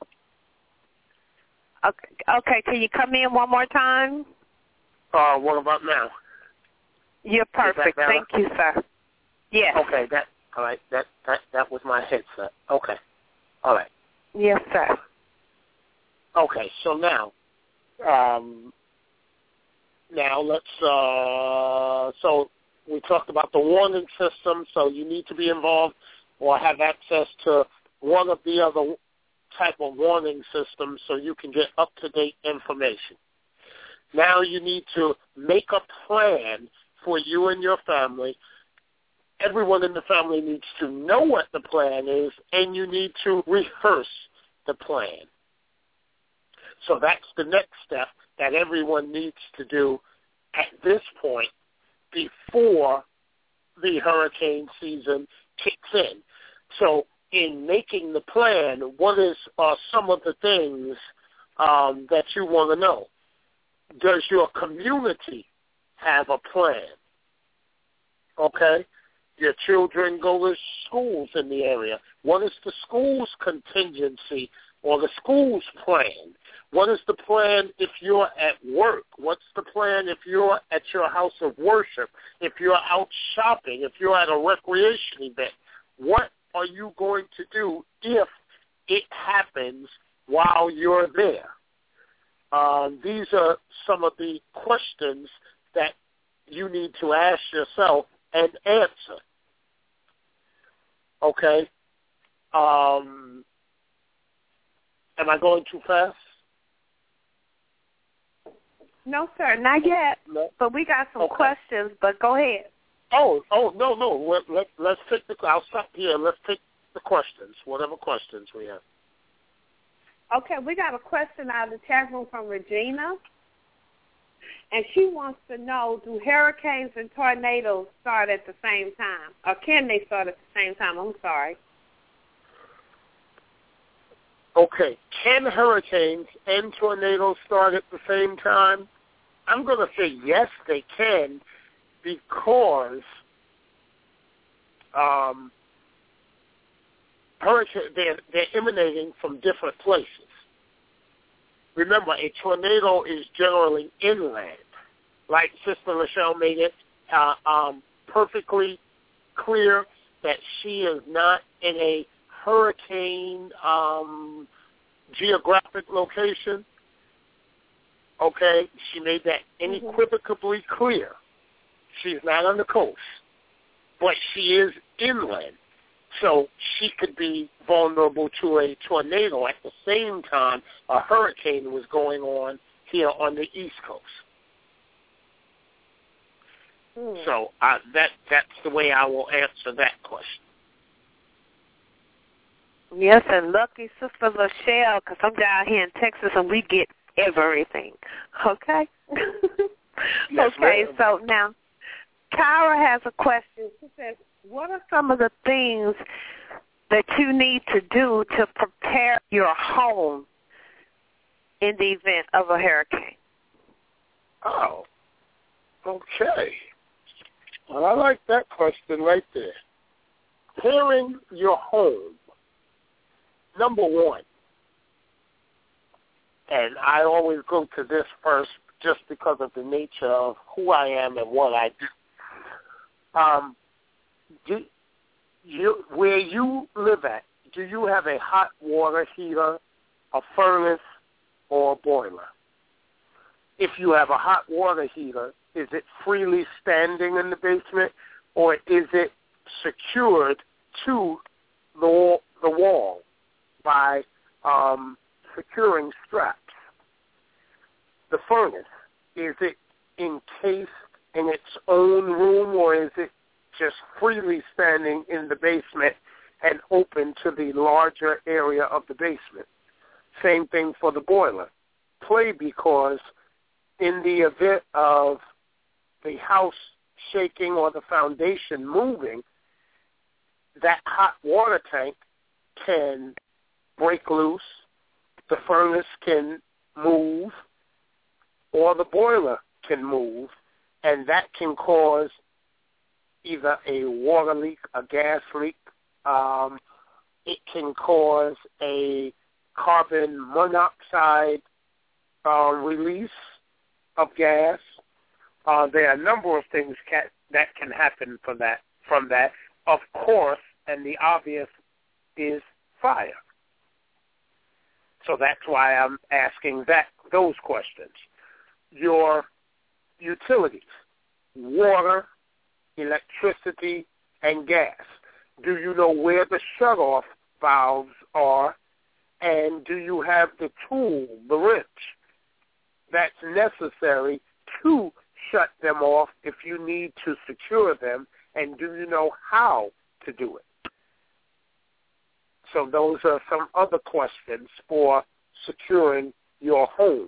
Okay, okay, can you come in one more time? Uh, what about now? You're perfect. Thank you, sir. Yes. Okay, that all right. That that that was my headset. Okay, all right. Yes, sir. Okay, so now, um, now let's. Uh, so we talked about the warning system. So you need to be involved or have access to one of the other type of warning systems so you can get up-to-date information. Now you need to make a plan for you and your family. Everyone in the family needs to know what the plan is, and you need to rehearse the plan. So that's the next step that everyone needs to do at this point before the hurricane season kicks in. So in making the plan, what is uh, some of the things um, that you want to know? Does your community have a plan? Okay? Your children go to schools in the area. What is the school's contingency or the school's plan? What is the plan if you're at work? What's the plan if you're at your house of worship? If you're out shopping? If you're at a recreation event? What are you going to do if it happens while you're there? Um, these are some of the questions that you need to ask yourself and answer. Okay? Um, am I going too fast? No, sir, not yet. No? But we got some Okay. questions, but go ahead. Oh, oh, no, no. Let, let, let's take the, I'll stop here. Let's take the questions, whatever questions we have. Okay, we got a question out of the chat room from Regina, and she wants to know, do hurricanes and tornadoes start at the same time? Or can they start at the same time? I'm sorry. Okay, can hurricanes and tornadoes start at the same time? I'm going to say yes, they can, because um, hurricane, they're, they're emanating from different places. Remember, a tornado is generally inland. Like Sister Lachelle made it uh, um, perfectly clear that she is not in a hurricane um, geographic location. Okay? She made that unequivocally clear. She's not on the coast, but she is inland. So she could be vulnerable to a tornado at the same time a hurricane was going on here on the East Coast. Mm. So uh, that that's the way I will answer that question. Yes, and lucky Sister Lachelle, because I'm down here in Texas and we get everything. Okay? Yes, okay, ma'am. so now, Kyra has a question. She says, what are some of the things that you need to do to prepare your home in the event of a hurricane? Oh, okay. Well, I like that question right there. Preparing your home, number one, and I always go to this first just because of the nature of who I am and what I do. Um, do you, where you live at, do you have a hot water heater, a furnace, or a boiler? If you have a hot water heater, is it freely standing in the basement, or is it secured to the, the wall by um, securing straps? The furnace, is it encased in its own room, or is it just freely standing in the basement and open to the larger area of the basement? Same thing for the boiler. Play, because in the event of the house shaking or the foundation moving, that hot water tank can break loose, the furnace can move, or the boiler can move, and that can cause either a water leak, a gas leak. Um, it can cause a carbon monoxide uh, release of gas. Uh, there are a number of things can, that can happen for that, from that. Of course, and the obvious is fire. So that's why I'm asking that those questions. Your utilities, water, electricity, and gas. Do you know where the shutoff valves are? And do you have the tool, the wrench, that's necessary to shut them off if you need to secure them? And do you know how to do it? So those are some other questions for securing your home.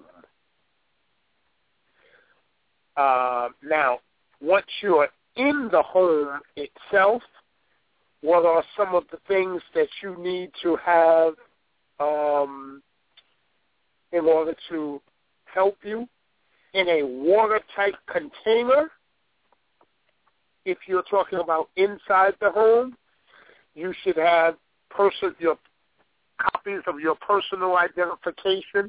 Uh, now, once you're in the home itself, what are some of the things that you need to have um, in order to help you? In a watertight container, if you're talking about inside the home, you should have person, your copies of your personal identification.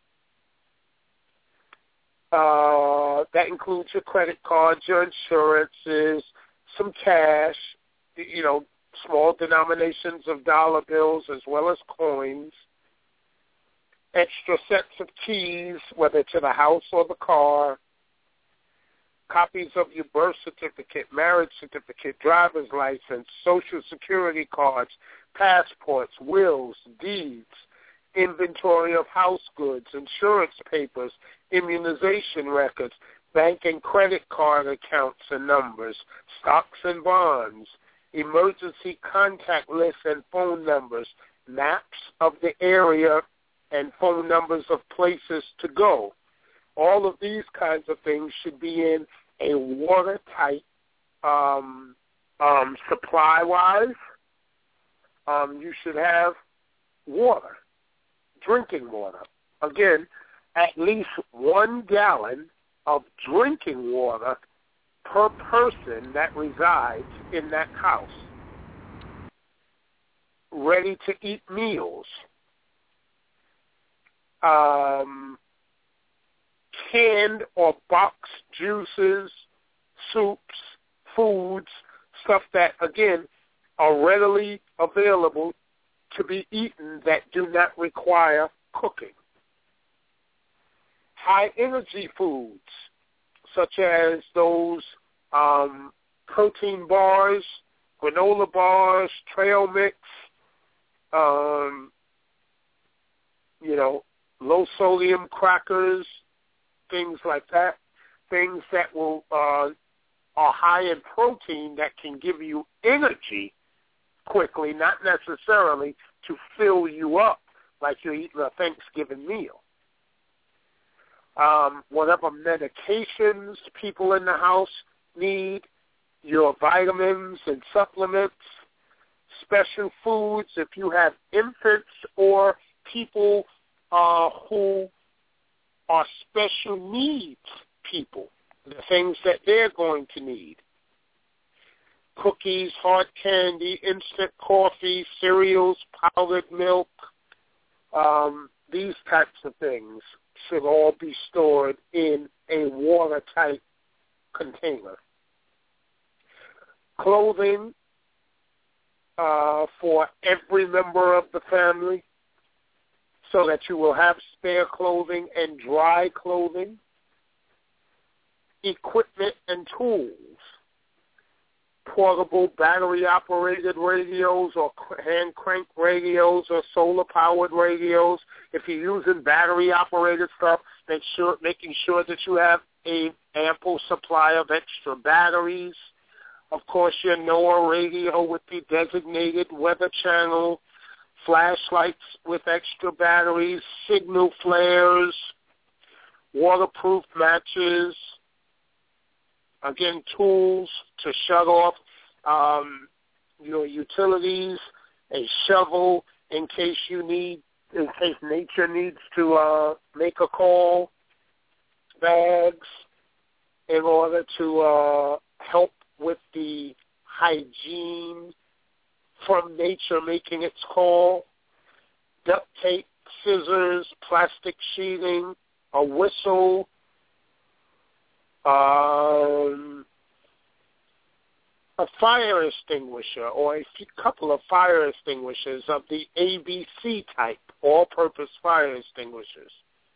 Uh, that includes your credit cards, your insurances, some cash, you know, small denominations of dollar bills as well as coins. extra sets of keys, whether to the house or the car, copies of your birth certificate, marriage certificate, driver's license, social security cards, passports, wills, deeds, inventory of house goods, insurance papers, immunization records, bank and credit card accounts and numbers, stocks and bonds, emergency contact lists and phone numbers, maps of the area and phone numbers of places to go. All of these kinds of things should be in a watertight um, um, supply-wise. Um, you should have water, drinking water. Again, at least one gallon of drinking water per person that resides in that house. Ready-to-eat meals. Um, canned or boxed juices, soups, foods, stuff that, again, are readily available to be eaten that do not require cooking. High-energy foods, such as those um, protein bars, granola bars, trail mix, um, you know, low-sodium crackers, things like that, things that will uh, are high in protein that can give you energy quickly, not necessarily to fill you up like you're eating a Thanksgiving meal. Um, whatever medications people in the house need, your vitamins and supplements, special foods if you have infants or people uh, who are special needs people, the things that they're going to need. Cookies, hard candy, instant coffee, cereals, powdered milk, um, these types of things should all be stored in a watertight container. Clothing uh, for every member of the family, so that you will have spare clothing and dry clothing. Equipment and tools. Portable battery-operated radios or hand-crank radios or solar-powered radios. If you're using battery-operated stuff, make sure, making sure that you have an ample supply of extra batteries. Of course, your NOAA radio with the designated weather channel, flashlights with extra batteries, signal flares, waterproof matches, again, tools to shut off um, your utilities, a shovel in case you need, in case nature needs to uh, make a call, bags in order to uh, help with the hygiene from nature making its call, duct tape, scissors, plastic sheeting, a whistle, um, a fire extinguisher or a couple of fire extinguishers of the A B C type, all-purpose fire extinguishers.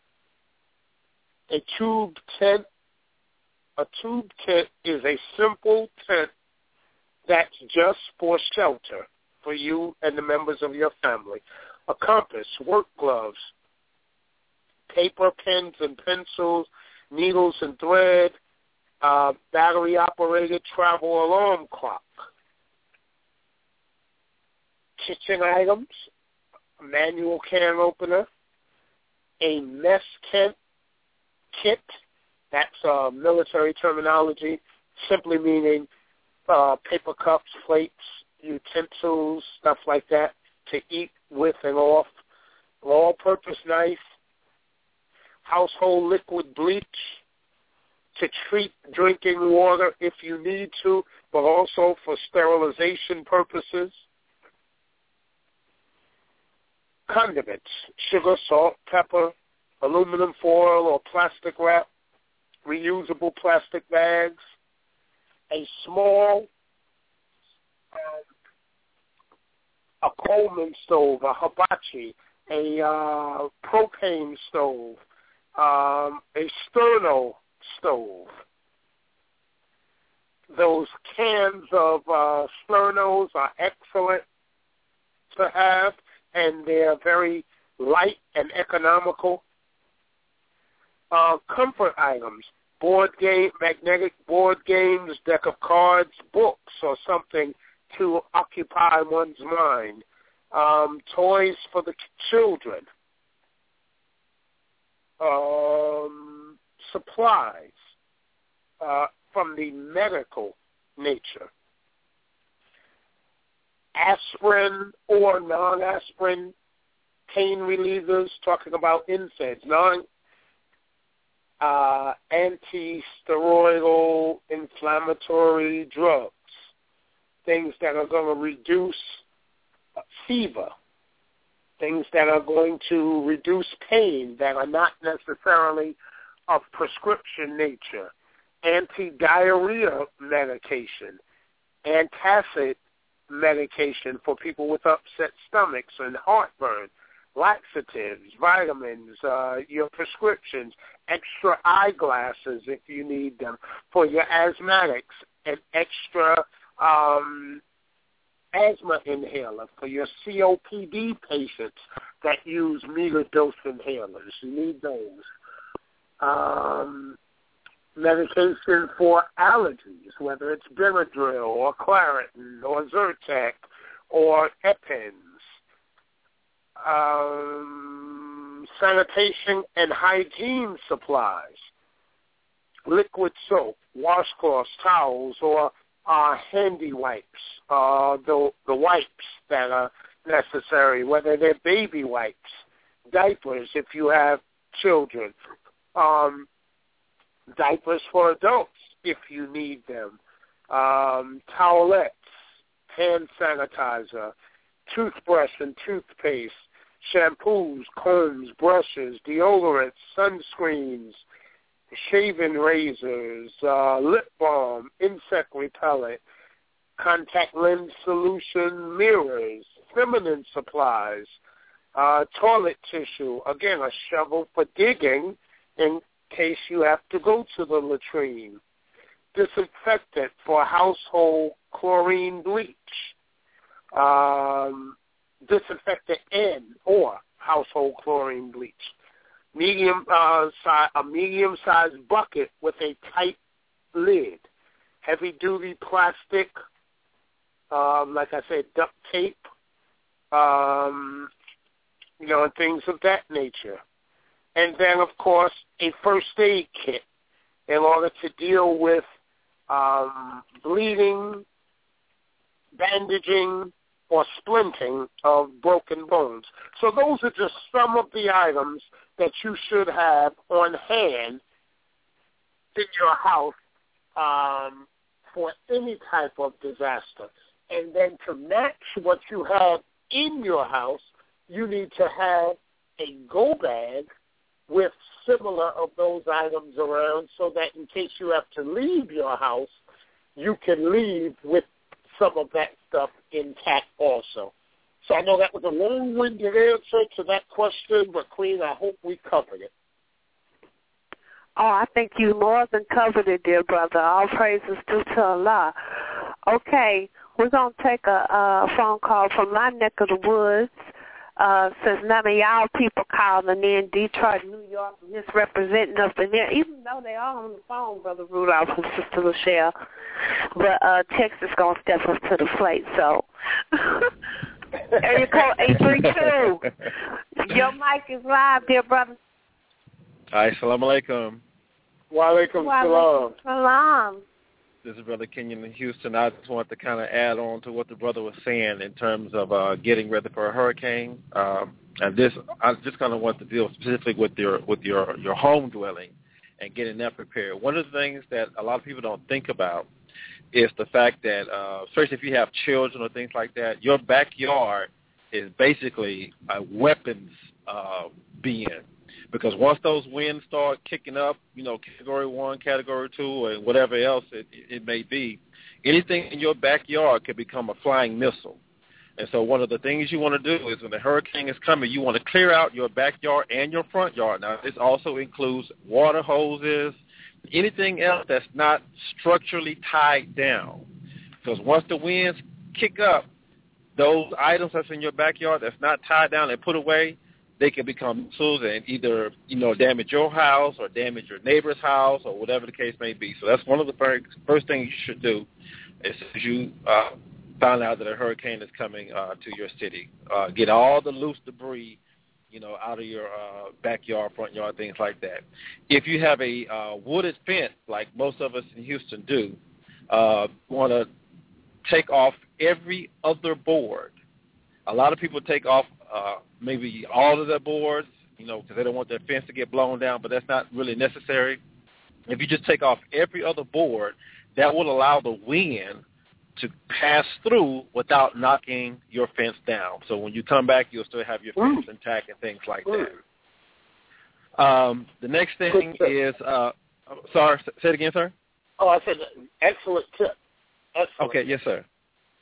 A tube tent. A tube tent is a simple tent that's just for shelter for you and the members of your family. A compass, work gloves, paper, pens and pencils, needles and thread, uh, battery-operated travel alarm clock. Kitchen items, a manual can opener, a mess tent kit. That's uh, military terminology, simply meaning uh, paper cups, plates, utensils, stuff like that, to eat with and off. An all-purpose knife, household liquid bleach to treat drinking water if you need to, but also for sterilization purposes. Condiments, sugar, salt, pepper, aluminum foil or plastic wrap, reusable plastic bags, a small um, a Coleman stove, a hibachi, a uh, propane stove, um, a sterno stove. Those cans of uh, sternos are excellent to have, and they're very light and economical. Uh, comfort items, board game, magnetic board games, deck of cards, books, or something to occupy one's mind. Um, toys for the children. Um, supplies uh, from the medical nature. Aspirin or non-aspirin pain relievers, talking about N SAIDs, non uh, anti-steroidal inflammatory drugs, things that are going to reduce fever, things that are going to reduce pain that are not necessarily of prescription nature, anti-diarrhea medication, antacid medication for people with upset stomachs and heartburn, laxatives, vitamins, uh, your prescriptions, extra eyeglasses if you need them for your asthmatics, and extra um, asthma inhaler for your C O P D patients that use meter-dose inhalers. You need those. Um, medication for allergies, whether it's Benadryl or Claritin or Zyrtec or EpiPens. Um, sanitation and hygiene supplies, liquid soap, washcloths, towels, or uh, handy wipes, uh, the, the wipes that are necessary, whether they're baby wipes, diapers if you have children, um, diapers for adults if you need them, um, towelettes, hand sanitizer, toothbrush and toothpaste, shampoos, combs, brushes, deodorants, sunscreens, shaving razors, uh, lip balm, insect repellent, contact lens solution, mirrors, feminine supplies, uh, toilet tissue, again, a shovel for digging in case you have to go to the latrine, disinfectant for household chlorine bleach, um, disinfectant and or household chlorine bleach, medium uh, si- a medium-sized bucket with a tight lid, heavy-duty plastic, um, like I said, duct tape, um, you know, and things of that nature. And then, of course, a first aid kit in order to deal with um, bleeding, bandaging, or splinting of broken bones. So those are just some of the items that you should have on hand in your house um, for any type of disaster. And then to match what you have in your house, you need to have a go bag with similar of those items around so that in case you have to leave your house, you can leave with some of that stuff intact also. So I know that was a long-winded answer to that question, but Queen, I hope we covered it. Oh, I think you more than covered it, dear brother. All praises due to Allah. Okay, we're going to take a, a phone call from my neck of the woods. Uh, since none of y'all people calling in, Detroit, New York, misrepresenting us in there, even though they are on the phone, Brother Rudolph and Sister Lachelle. But uh, Texas going to step up to the plate, so. Area code eight three two. Your mic is live, dear brother. Hi, Assalamu alaikum. Wa alaikum salam. Salam. This is Brother Kenyon in Houston. I just want to kind of add on to what the brother was saying in terms of uh, getting ready for a hurricane. Um, and this, I just kind of want to deal specifically with your with your, your home dwelling and getting that prepared. One of the things that a lot of people don't think about is the fact that, uh, especially if you have children or things like that, your backyard is basically a weapons uh, being. Because once those winds start kicking up, you know, category one, category two, and whatever else it, it may be, anything in your backyard can become a flying missile. And so one of the things you want to do is when the hurricane is coming, you want to clear out your backyard and your front yard. Now, this also includes water hoses, anything else that's not structurally tied down. Because once the winds kick up, those items that's in your backyard that's not tied down and put away, they can become missiles and either, you know, damage your house or damage your neighbor's house or whatever the case may be. So that's one of the first, first things you should do as soon as you uh, find out that a hurricane is coming uh, to your city. Uh, get all the loose debris, you know, out of your uh, backyard, front yard, things like that. If you have a uh, wooded fence, like most of us in Houston do, uh, want to take off every other board. A lot of people take off uh, maybe all of their boards, you know, because they don't want their fence to get blown down, but that's not really necessary. If you just take off every other board, that will allow the wind to pass through without knocking your fence down. So when you come back, you'll still have your fence intact and things like that. Um, the next thing is, uh, sorry, say it again, sir? Oh, I said excellent tip. Excellent. Okay, yes, sir.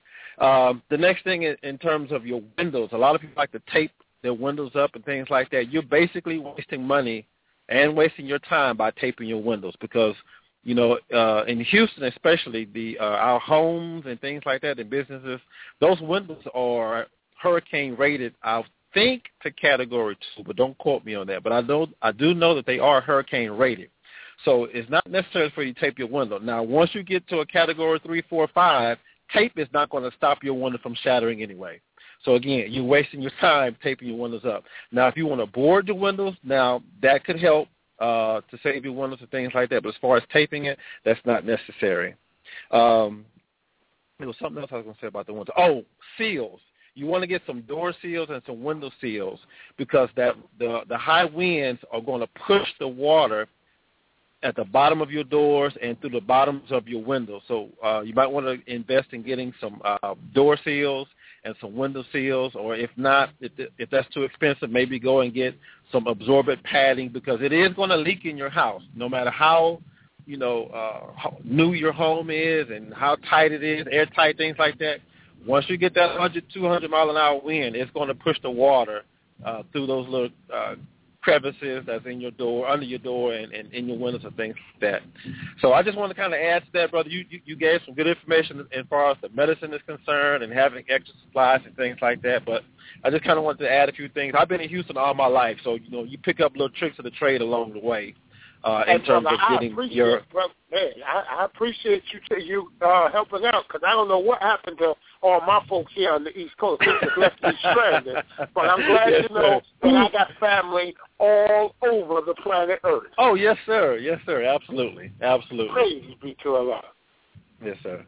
Um, the next thing in, in terms of your windows, a lot of people like to tape their windows up and things like that. You're basically wasting money and wasting your time by taping your windows because, you know, uh, in Houston especially, the uh, our homes and things like that and businesses, those windows are hurricane rated, I think, to Category two, but don't quote me on that. But I know I do know that they are hurricane rated. So it's not necessary for you to tape your window. Now, once you get to a Category three, four, five, tape is not going to stop your window from shattering anyway. So, again, you're wasting your time taping your windows up. Now, if you want to board your windows, now that could help uh, to save your windows and things like that. But as far as taping it, that's not necessary. Um, there was something else I was going to say about the windows. Oh, seals. You want to get some door seals and some window seals because that the, the high winds are going to push the water at the bottom of your doors and through the bottoms of your windows. So uh, you might want to invest in getting some uh, door seals and some window seals, or if not, if, if that's too expensive, maybe go and get some absorbent padding because it is going to leak in your house. No matter how, you know, uh, how new your home is and how tight it is, airtight, things like that, once you get that one hundred, two hundred mile an hour wind, it's going to push the water uh, through those little uh crevices that's in your door, under your door, and, and in your windows and things like that. So I just want to kind of add to that, brother. You, you, you gave some good information as far as the medicine is concerned and having extra supplies and things like that, but I just kind of wanted to add a few things. I've been in Houston all my life, so, you know, you pick up little tricks of the trade along the way uh, in terms brother, of getting your... Brother, man, I, I appreciate you t- you uh, helping out because I don't know what happened to all my folks here on the East Coast. They just left me stranded. But I'm glad yes, to know sir. that I got family all over the planet Earth. Oh, yes, sir. Yes, sir. Absolutely. Absolutely. Praise be to Allah. Yes, sir.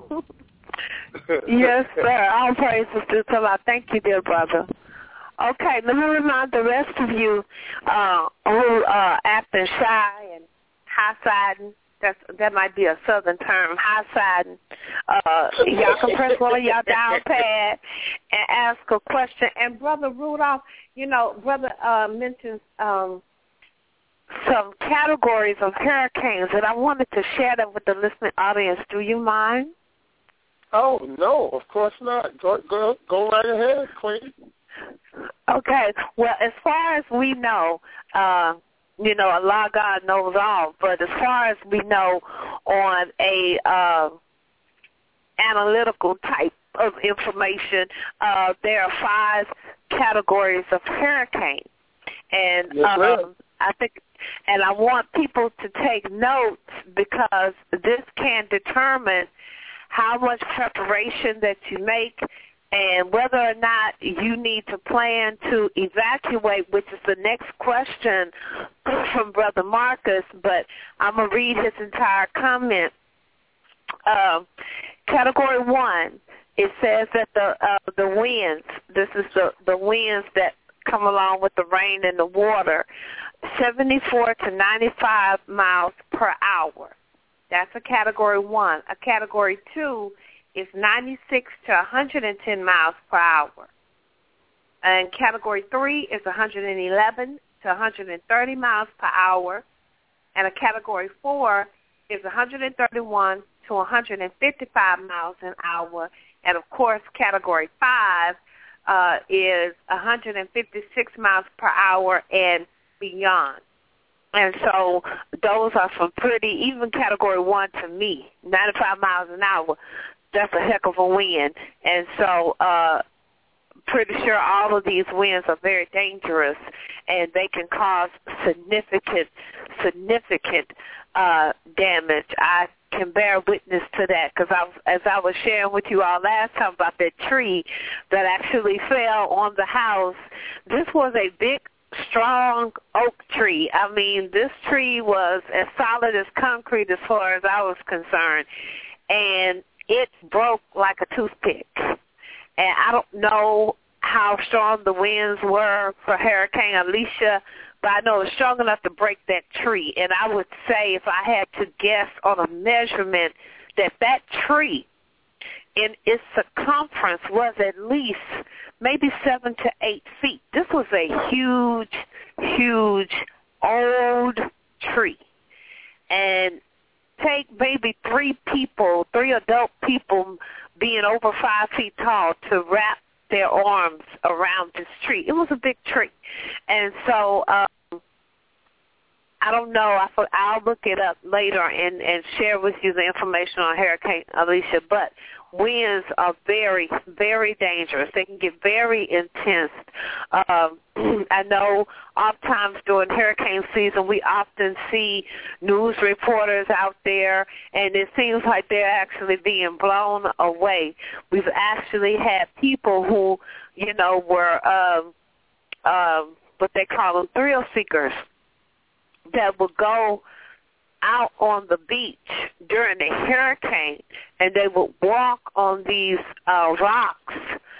Yes, sir. All praises to Allah. Thank you, dear brother. Okay, let me remind the rest of you uh, who uh, acting shy and high-siding. That's, that might be a southern term, high-siding. Uh, y'all can press one of y'all dial pad and ask a question. And Brother Rudolph, you know, Brother uh, mentioned um, some categories of hurricanes, and I wanted to share that with the listening audience. Do you mind? Oh, no, of course not. Go, go, go right ahead, Queen. Okay. Well, as far as we know, uh, you know, Allah, God knows all, but as far as we know on a uh, analytical type of information, uh, there are five categories of hurricane. And yes, um, I think, and I want people to take notes because this can determine how much preparation that you make and whether or not you need to plan to evacuate, which is the next question from Brother Marcus, but I'm going to read his entire comment. Uh, category one, it says that the uh, the winds, this is the, the winds that come along with the rain and the water, seventy-four to ninety-five miles per hour. That's a category one. A category two is ninety-six to one hundred ten miles per hour. And category three is one hundred eleven to one hundred thirty miles per hour. And a category four is one hundred thirty-one to one hundred fifty-five miles an hour. And, of course, Category five uh, is one hundred fifty-six miles per hour and beyond. And so those are some pretty, even Category one to me, ninety-five miles an hour, that's a heck of a wind. And so uh, pretty sure all of these winds are very dangerous, and they can cause significant, significant uh, damage. I can bear witness to that because I, as I was sharing with you all last time about that tree that actually fell on the house, this was a big, strong oak tree. I mean, this tree was as solid as concrete as far as I was concerned, and it broke like a toothpick. And I don't know how strong the winds were for Hurricane Alicia, but I know it's strong enough to break that tree. And I would say, if I had to guess on a measurement, that that tree in its circumference was at least maybe seven to eight feet. This was a huge, huge, old tree. And take maybe three people, three adult people being over five feet tall to wrap their arms around this tree. It was a big tree. And so um, I don't know. I thought I'll look it up later and, and share with you the information on Hurricane Alicia. But winds are very, very dangerous. They can get very intense. Um, I know oftentimes during hurricane season we often see news reporters out there, and it seems like they're actually being blown away. We've actually had people who, you know, were um, um, what they call them thrill seekers that would go out on the beach during the hurricane, and they would walk on these uh, rocks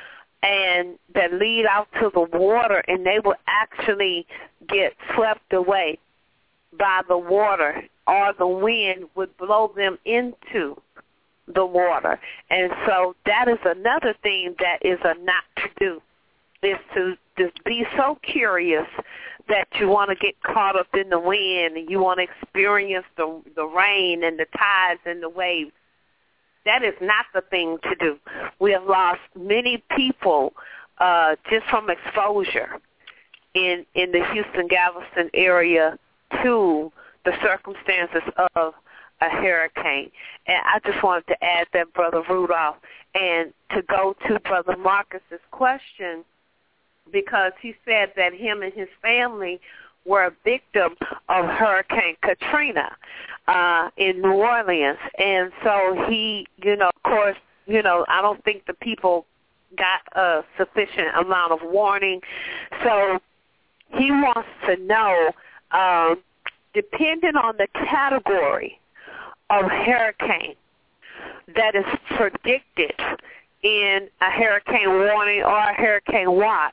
and that lead out to the water, and they would actually get swept away by the water, or the wind would blow them into the water. And so that is another thing that is a not to do, is to just be so curious that you want to get caught up in the wind and you want to experience the the rain and the tides and the waves. That is not the thing to do. We have lost many people uh, just from exposure in in the Houston-Galveston area to the circumstances of a hurricane. And I just wanted to add that, Brother Rudolph, and to go to Brother Marcus's question, because he said that him and his family were a victim of Hurricane Katrina uh, in New Orleans. And so he, you know, of course, you know, I don't think the people got a sufficient amount of warning. So he wants to know, um, depending on the category of hurricane that is predicted in a hurricane warning or a hurricane watch,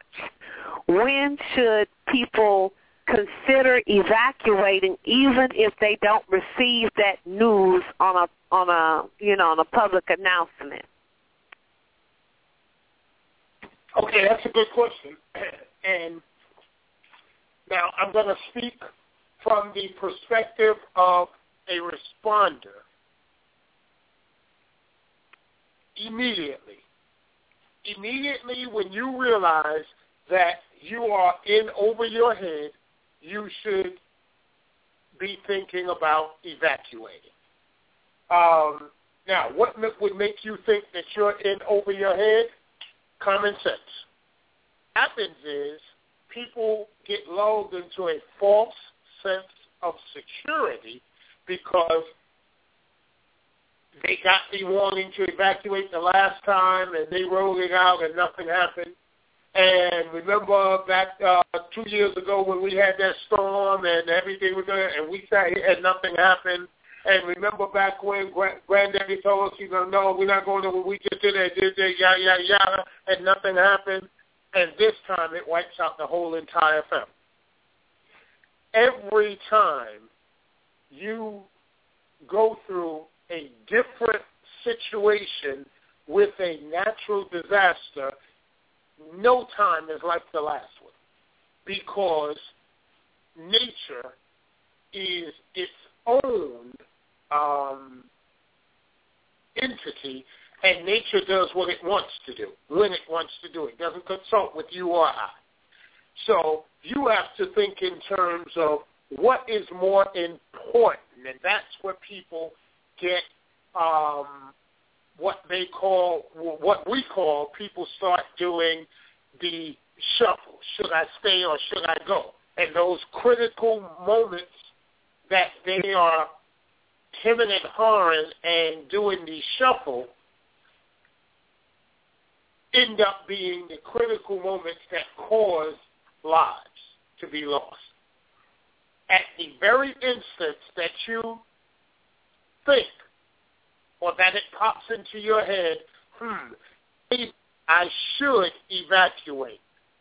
when should people consider evacuating, even if they don't receive that news on a on a you know on a public announcement? Okay, that's a good question. And now I'm going to speak from the perspective of a responder. Immediately. Immediately when you realize that you are in over your head, you should be thinking about evacuating. Um, now, what would make you think that you're in over your head? Common sense. What happens is people get lulled into a false sense of security because they got the warning to evacuate the last time, and they rolled it out, and nothing happened. And remember back uh, two years ago when we had that storm and everything was going, and we sat here and nothing happened. And remember back when Gra- Granddaddy told us, you know, no, we're not going to, we just did it, did it, yada, yada, yada, and nothing happened. And this time it wipes out the whole entire family. Every time you go through a different situation with a natural disaster, no time is like the last one, because nature is its own um, entity, And nature does what it wants to do, when it wants to do it. It doesn't consult with you or I. So you have to think in terms of what is more important, and that's where people get um, what they call, what we call, people start doing the shuffle. Should I stay or should I go? And those critical moments that they are hemming and hawing and doing the shuffle end up being the critical moments that cause lives to be lost. At the very instant that you think or that it pops into your head, hmm, maybe I should evacuate,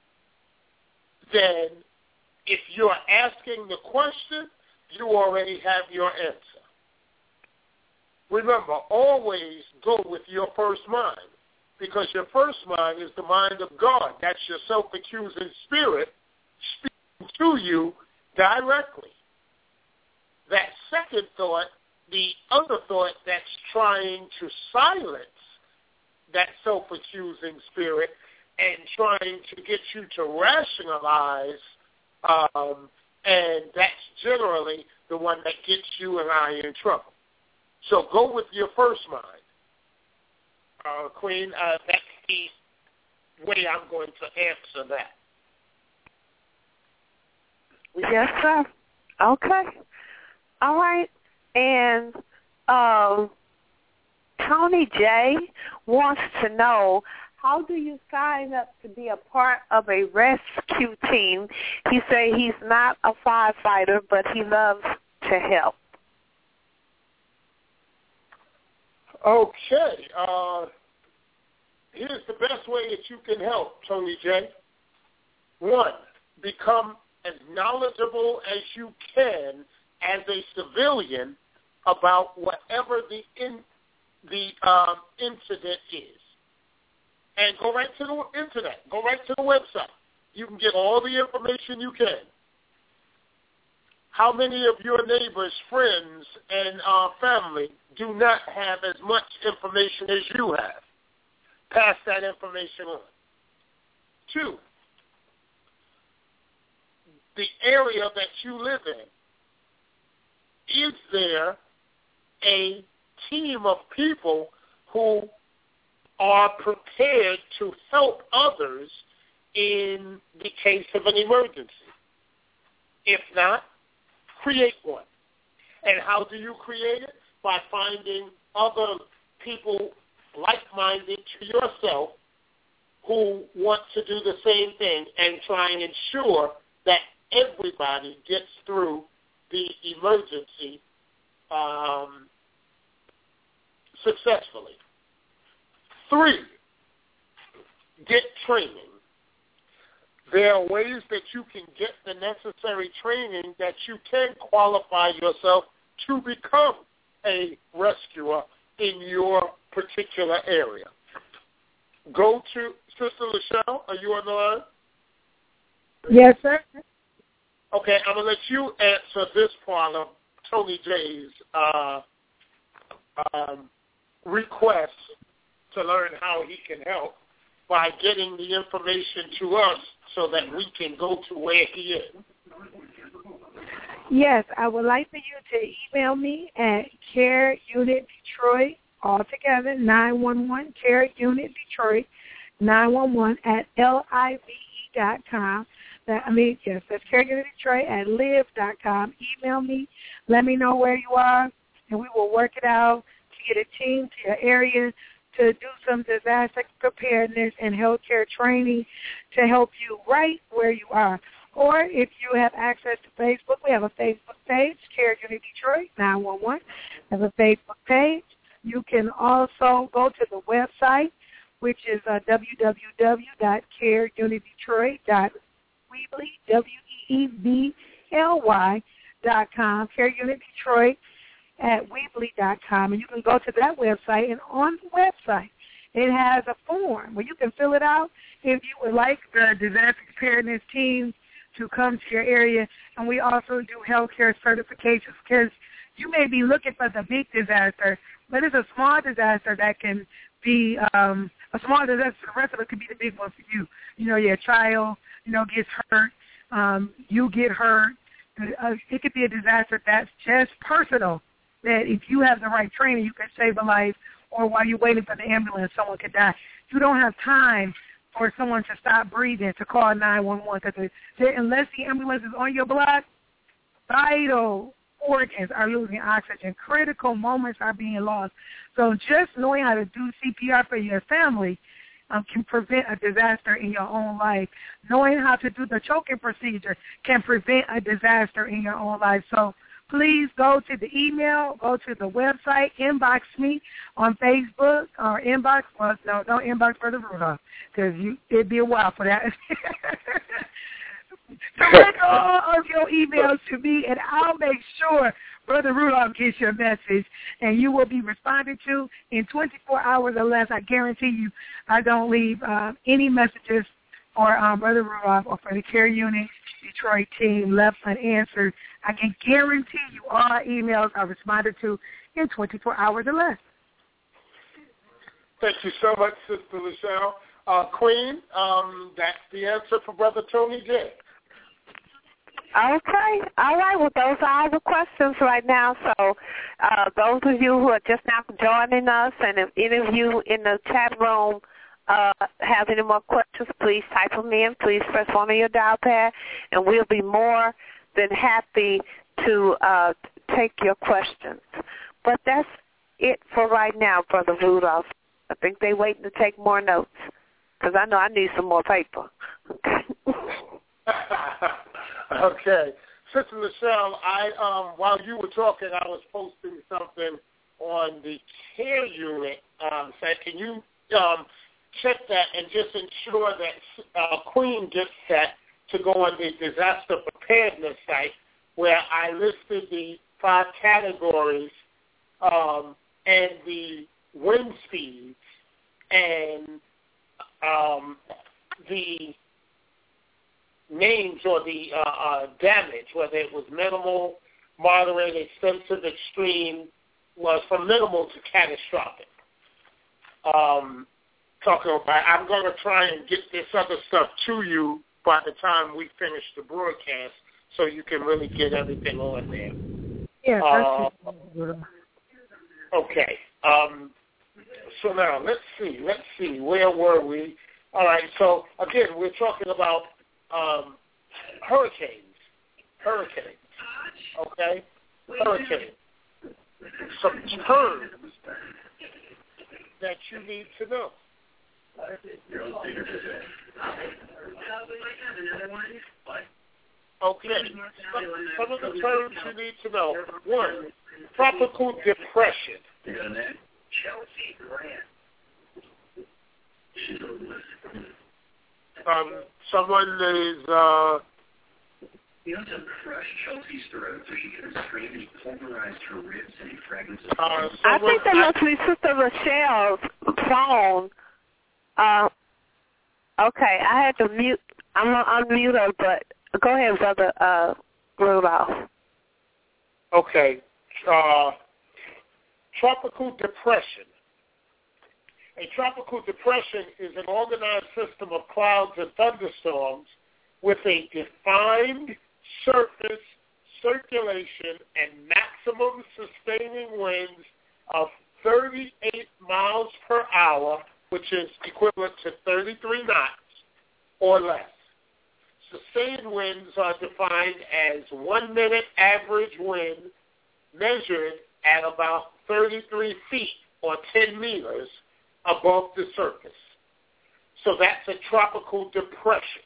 then if you're asking the question, you already have your answer. Remember, always go with your first mind, because your first mind is the mind of God. That's your self-accusing spirit speaking to you directly. That second thought, the other thought that's trying to silence that self-accusing spirit and trying to get you to rationalize, um, and that's generally the one that gets you and I in trouble. So go with your first mind. Uh, Queen, uh, that's the way I'm going to answer that. Yes, sir. Okay. All right. And um, Tony J wants to know, how do you sign up to be a part of a rescue team? He said he's not a firefighter, but he loves to help. Okay. Uh, here's the best way that you can help, Tony J. One, become as knowledgeable as you can as a civilian about whatever the in, the um, incident is. And go right to the internet. Go right to the website. You can get all the information you can. How many of your neighbors, friends, and uh, family do not have as much information as you have? Pass that information on. Two, the area that you live in, is there a team of people who are prepared to help others in the case of an emergency? If not, create one. And how do you create it? By finding other people like-minded to yourself who want to do the same thing and try and ensure that everybody gets through the emergency um, successfully. Three, get training. There are ways that you can get the necessary training that you can qualify yourself to become a rescuer in your particular area. Go to Sister Lachelle. Are you on the line? Yes, sir. Okay, I'm going to let you answer this part of Tony J's uh, um, request to learn how he can help by getting the information to us so that we can go to where he is. Yes, I would like for you to email me at Care Unit Detroit, altogether, nine one one, Care Unit Detroit, nine one one at L I V E dot com. That, I mean, yes, that's Care Unit Detroit at live dot com. Email me. Let me know where you are, and we will work it out to get a team to your area to do some disaster preparedness and healthcare training to help you right where you are. Or if you have access to Facebook, we have a Facebook page, Care Unit Detroit, nine one one. We have a Facebook page. You can also go to the website, which is uh, w w w dot care unit detroit dot weebly, W E E B L Y dot com, Care Unit Detroit at weebly dot com. And you can go to that website, and on the website, it has a form where you can fill it out if you would like the disaster preparedness team to come to your area. And we also do healthcare certifications, because you may be looking for the big disaster, but it's a small disaster that can be um, a small disaster. The rest of it could be the big one for you. You know, your child, you know, gets hurt. Um, you get hurt. Uh, it could be a disaster that's just personal, that if you have the right training, you can save a life, or while you're waiting for the ambulance, someone could die. You don't have time for someone to stop breathing to call nine one one, because unless the ambulance is on your block, vital organs are losing oxygen. Critical moments are being lost. So just knowing how to do C P R for your family Um, can prevent a disaster in your own life. Knowing how to do the choking procedure can prevent a disaster in your own life. So please go to the email, go to the website, inbox me on Facebook, or inbox, well, no, don't inbox Brother Rudolph, because it'd be a while for that. Send all of your emails to me, and I'll make sure Brother Rudolph gets your message, and you will be responded to in twenty-four hours or less. I guarantee you I don't leave uh, any messages for um, Brother Rudolph or for the Care Unit Detroit team left unanswered. I can guarantee you all emails are responded to in twenty-four hours or less. Thank you so much, Sister Lachelle. Uh, Queen, um, that's the answer for Brother Tony J. Okay. All right. Well, those are all the questions right now. So uh, those of you who are just now joining us, and if any of you in the chat room uh, have any more questions, please type them in. Please press one on your dial pad, and we'll be more than happy to uh, take your questions. But that's it for right now, Brother Rudolph. I think they're waiting to take more notes, because I know I need some more paper. Okay. Sister Lachelle, I, um, while you were talking, I was posting something on the Care Unit um, site. Can you um, check that and just ensure that uh, Queen gets that to go on the disaster preparedness site, where I listed the five categories um, and the wind speeds and um, the names or the uh, uh, damage, whether it was minimal, moderate, extensive, extreme, was from minimal to catastrophic. Um, talking about, I'm going to try and get this other stuff to you by the time we finish the broadcast, so you can really get everything on there. Yeah. Uh, okay. Um, so now let's see. Let's see. Where were we? All right. So again, we're talking about Um, hurricanes, hurricanes, okay, hurricanes, some terms that you need to know. Okay, some, some of the terms you need to know. One, tropical depression. Um, someone is, uh... Uh, I think that must be Sister Rochelle's phone. Uh, okay, I had to mute. I'm going to unmute her, but go ahead, Brother uh, Rudolph. Okay. Uh, tropical depression. A tropical depression is an organized system of clouds and thunderstorms with a defined surface, circulation, and maximum sustaining winds of thirty-eight miles per hour, which is equivalent to thirty-three knots or less. Sustained winds are defined as one-minute average wind measured at about thirty-three feet or ten meters above the surface. So that's a tropical depression.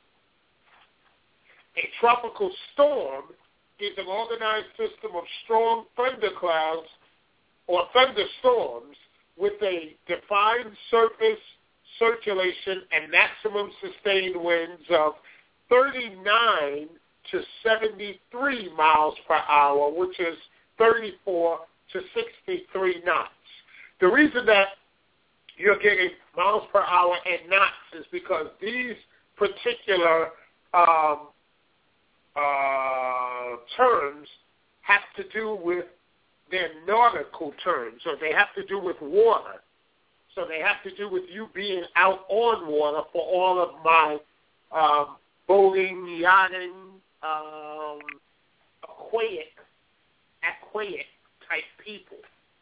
A tropical storm is an organized system of strong thunderclouds or thunderstorms with a defined surface, circulation, and maximum sustained winds of thirty-nine to seventy-three miles per hour, which is thirty-four to sixty-three knots. The reason that you're getting miles per hour and knots is because these particular um, uh, terms have to do with they're nautical terms, or they have to do with water. So they have to do with you being out on water for all of my um, boating, yachting, um, aquatic, aquatic type people.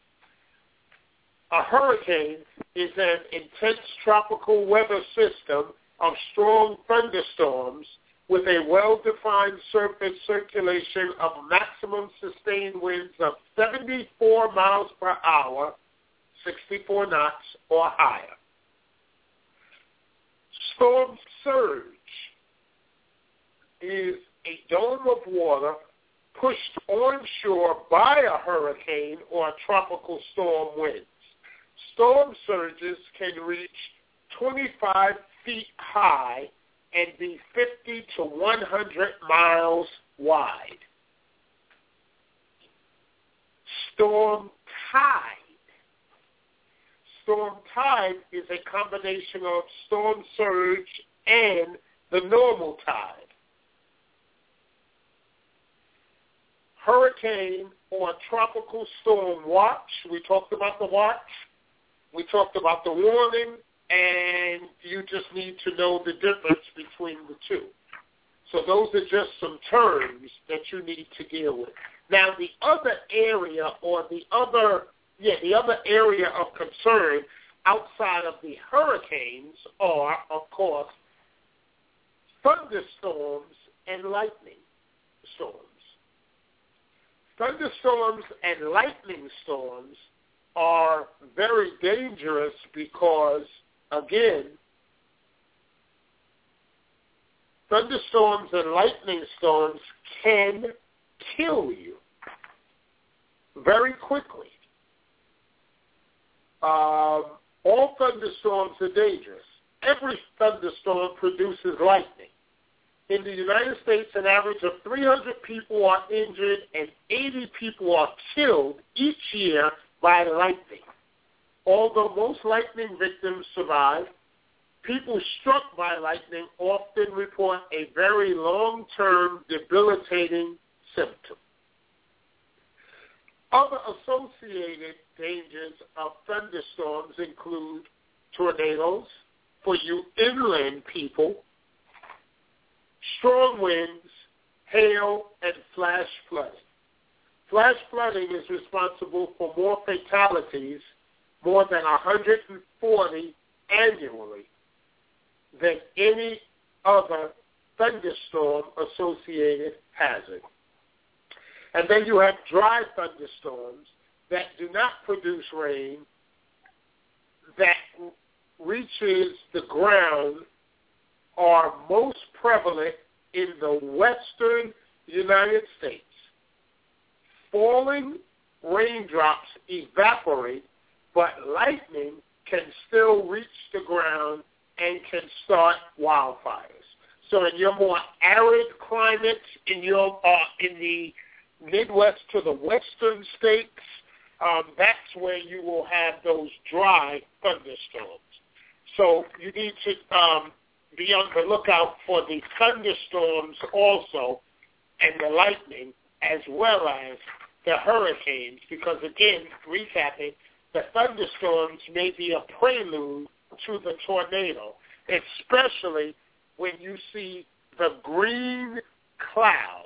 A hurricane is an intense tropical weather system of strong thunderstorms with a well-defined surface circulation of maximum sustained winds of seventy-four miles per hour, sixty-four knots or higher. Storm surge is a dome of water pushed onshore by a hurricane or a tropical storm winds. Storm surges can reach twenty-five feet high and be fifty to one hundred miles wide. Storm tide. Storm tide is a combination of storm surge and the normal tide. Hurricane or tropical storm watch. We talked about the watch. We talked about the warning, and you just need to know the difference between the two. So those are just some terms that you need to deal with. Now, the other area or the other, yeah, the other area of concern outside of the hurricanes are, of course, thunderstorms and lightning storms. Thunderstorms and lightning storms are very dangerous because, again, thunderstorms and lightning storms can kill you very quickly. Um, all thunderstorms are dangerous. Every thunderstorm produces lightning. In the United States, an average of three hundred people are injured and eighty people are killed each year by lightning. Although most lightning victims survive, people struck by lightning often report a very long-term debilitating symptom. Other associated dangers of thunderstorms include tornadoes for you inland people, strong winds, hail, and flash flooding. Flash flooding is responsible for more fatalities, more than one hundred forty annually, than any other thunderstorm-associated hazard. And then you have dry thunderstorms that do not produce rain, that reaches the ground, are most prevalent in the western United States. Falling raindrops evaporate, but lightning can still reach the ground and can start wildfires. So in your more arid climates, in your uh, in the Midwest to the western states, um, that's where you will have those dry thunderstorms. So you need to um, be on the lookout for the thunderstorms also and the lightning as well as the hurricanes, because again, recapping, the thunderstorms may be a prelude to the tornado, especially when you see the green cloud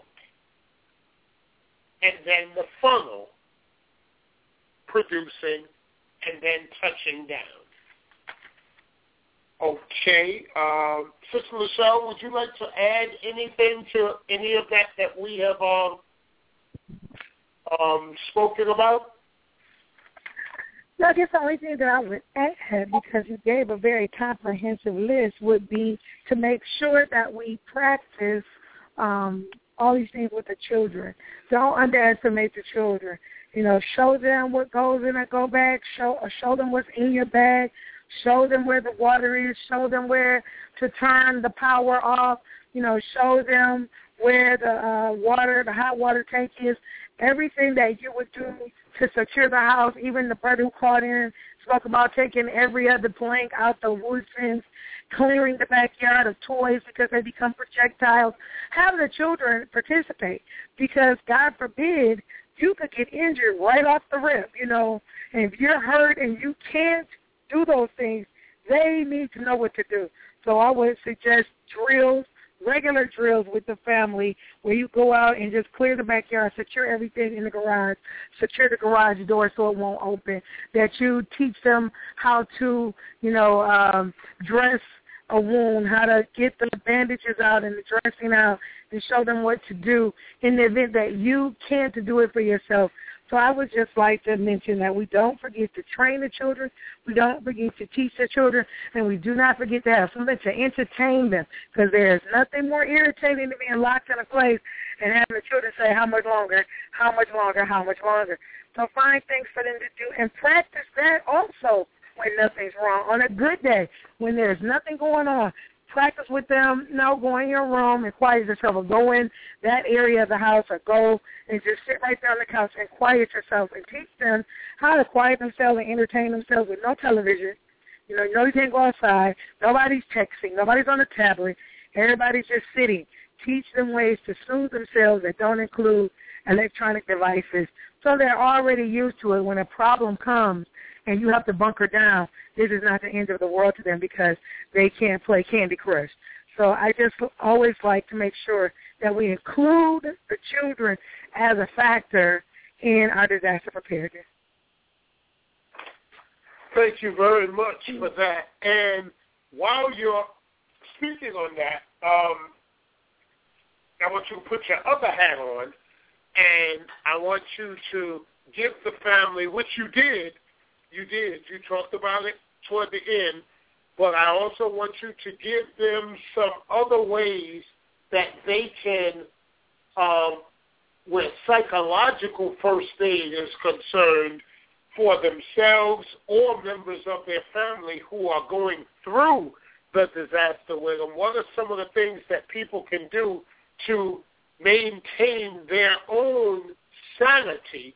and then the funnel producing and then touching down. Okay. Um, Sister Michelle, would you like to add anything to any of that that we have um, um, spoken about? No, I guess the only thing that I would add, because you gave a very comprehensive list, would be to make sure that we practice um, all these things with the children. Don't underestimate the children. You know, show them what goes in a go bag. Show show them what's in your bag. Show them where the water is. Show them where to turn the power off. You know, show them where the uh, water, the hot water tank is. Everything that you would do to secure the house. Even the brother who called in spoke about taking every other plank out the wood fence, clearing the backyard of toys because they become projectiles. Have the children participate, because God forbid you could get injured right off the rip, you know. And if you're hurt and you can't do those things, they need to know what to do. So I would suggest drills, regular drills with the family where you go out and just clear the backyard, secure everything in the garage, secure the garage door so it won't open, that you teach them how to, you know, um, dress a wound, how to get the bandages out and the dressing out, and show them what to do in the event that you can't do it for yourself. So I would just like to mention that we don't forget to train the children, we don't forget to teach the children, and we do not forget to have something to entertain them, because there's nothing more irritating than being locked in a place and having the children say, how much longer, how much longer, how much longer. So find things for them to do and practice that also when nothing's wrong. On a good day, when there's nothing going on, practice with them. No, go in your room and quiet yourself, or go in that area of the house, or go and just sit right there on the couch and quiet yourself, and teach them how to quiet themselves and entertain themselves with no television. You know, you know you can't go outside. Nobody's texting. Nobody's on the tablet. Everybody's just sitting. Teach them ways to soothe themselves that don't include electronic devices, so they're already used to it. When a problem comes and you have to bunker down, this is not the end of the world to them because they can't play Candy Crush. So I just always like to make sure that we include the children as a factor in our disaster preparedness. Thank you very much for that. And while you're speaking on that, um, I want you to put your other hat on, and I want you to give the family, which you did, you did, you talked about it toward the end, but I also want you to give them some other ways that they can, um, where psychological first aid is concerned, for themselves or members of their family who are going through the disaster with them. What are some of the things that people can do to maintain their own sanity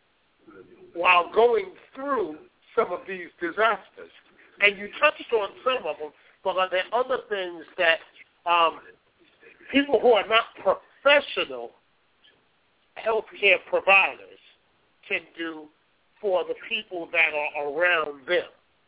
while going through some of these disasters? And you touched on some of them, but are there other things that um, people who are not professional healthcare providers can do for the people that are around them?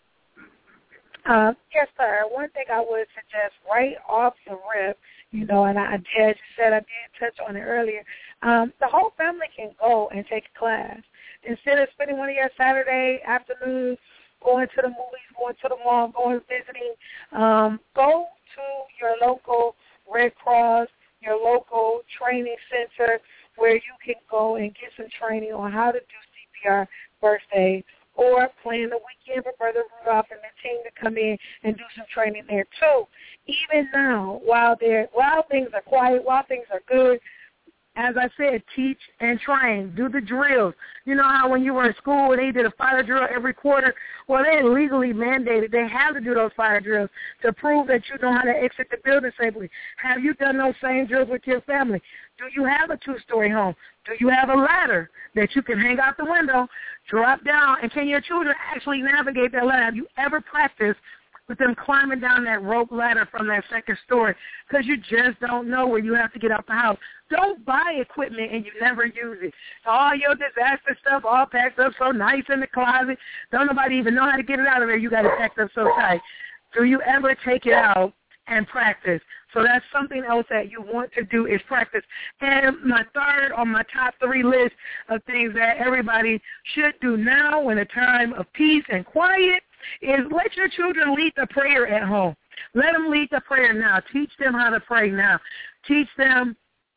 Uh, yes, sir. One thing I would suggest right off the rip, you know, and I, as you said, I did touch on it earlier, um, the whole family can go and take a class. Instead of spending one of your Saturday afternoons going to the movies, going to the mall, going visiting, um, go to your local Red Cross, your local training center where you can go and get some training on how to do C P R, first aid, or plan the weekend for Brother Rudolph and the team to come in and do some training there too. Even now, while they're, while things are quiet, while things are good, as I said, teach and train. Do the drills. You know how when you were in school, they did a fire drill every quarter? Well, they legally mandated. They have to do those fire drills to prove that you know how to exit the building safely. Have you done those same drills with your family? Do you have a two-story home? Do you have a ladder that you can hang out the window, drop down, and can your children actually navigate that ladder? Have you ever practiced with them climbing down that rope ladder from that second story, because you just don't know where you have to get out the house. Don't buy equipment and you never use it. All your disaster stuff all packed up so nice in the closet. Don't nobody even know how to get it out of there. You got it packed up so tight. Do you ever take it out and practice? So that's something else that you want to do is practice. And my third on my top three list of things that everybody should do now in a time of peace and quiet is let your children lead the prayer at home. Let them lead the prayer now. Teach them how to pray now. Teach them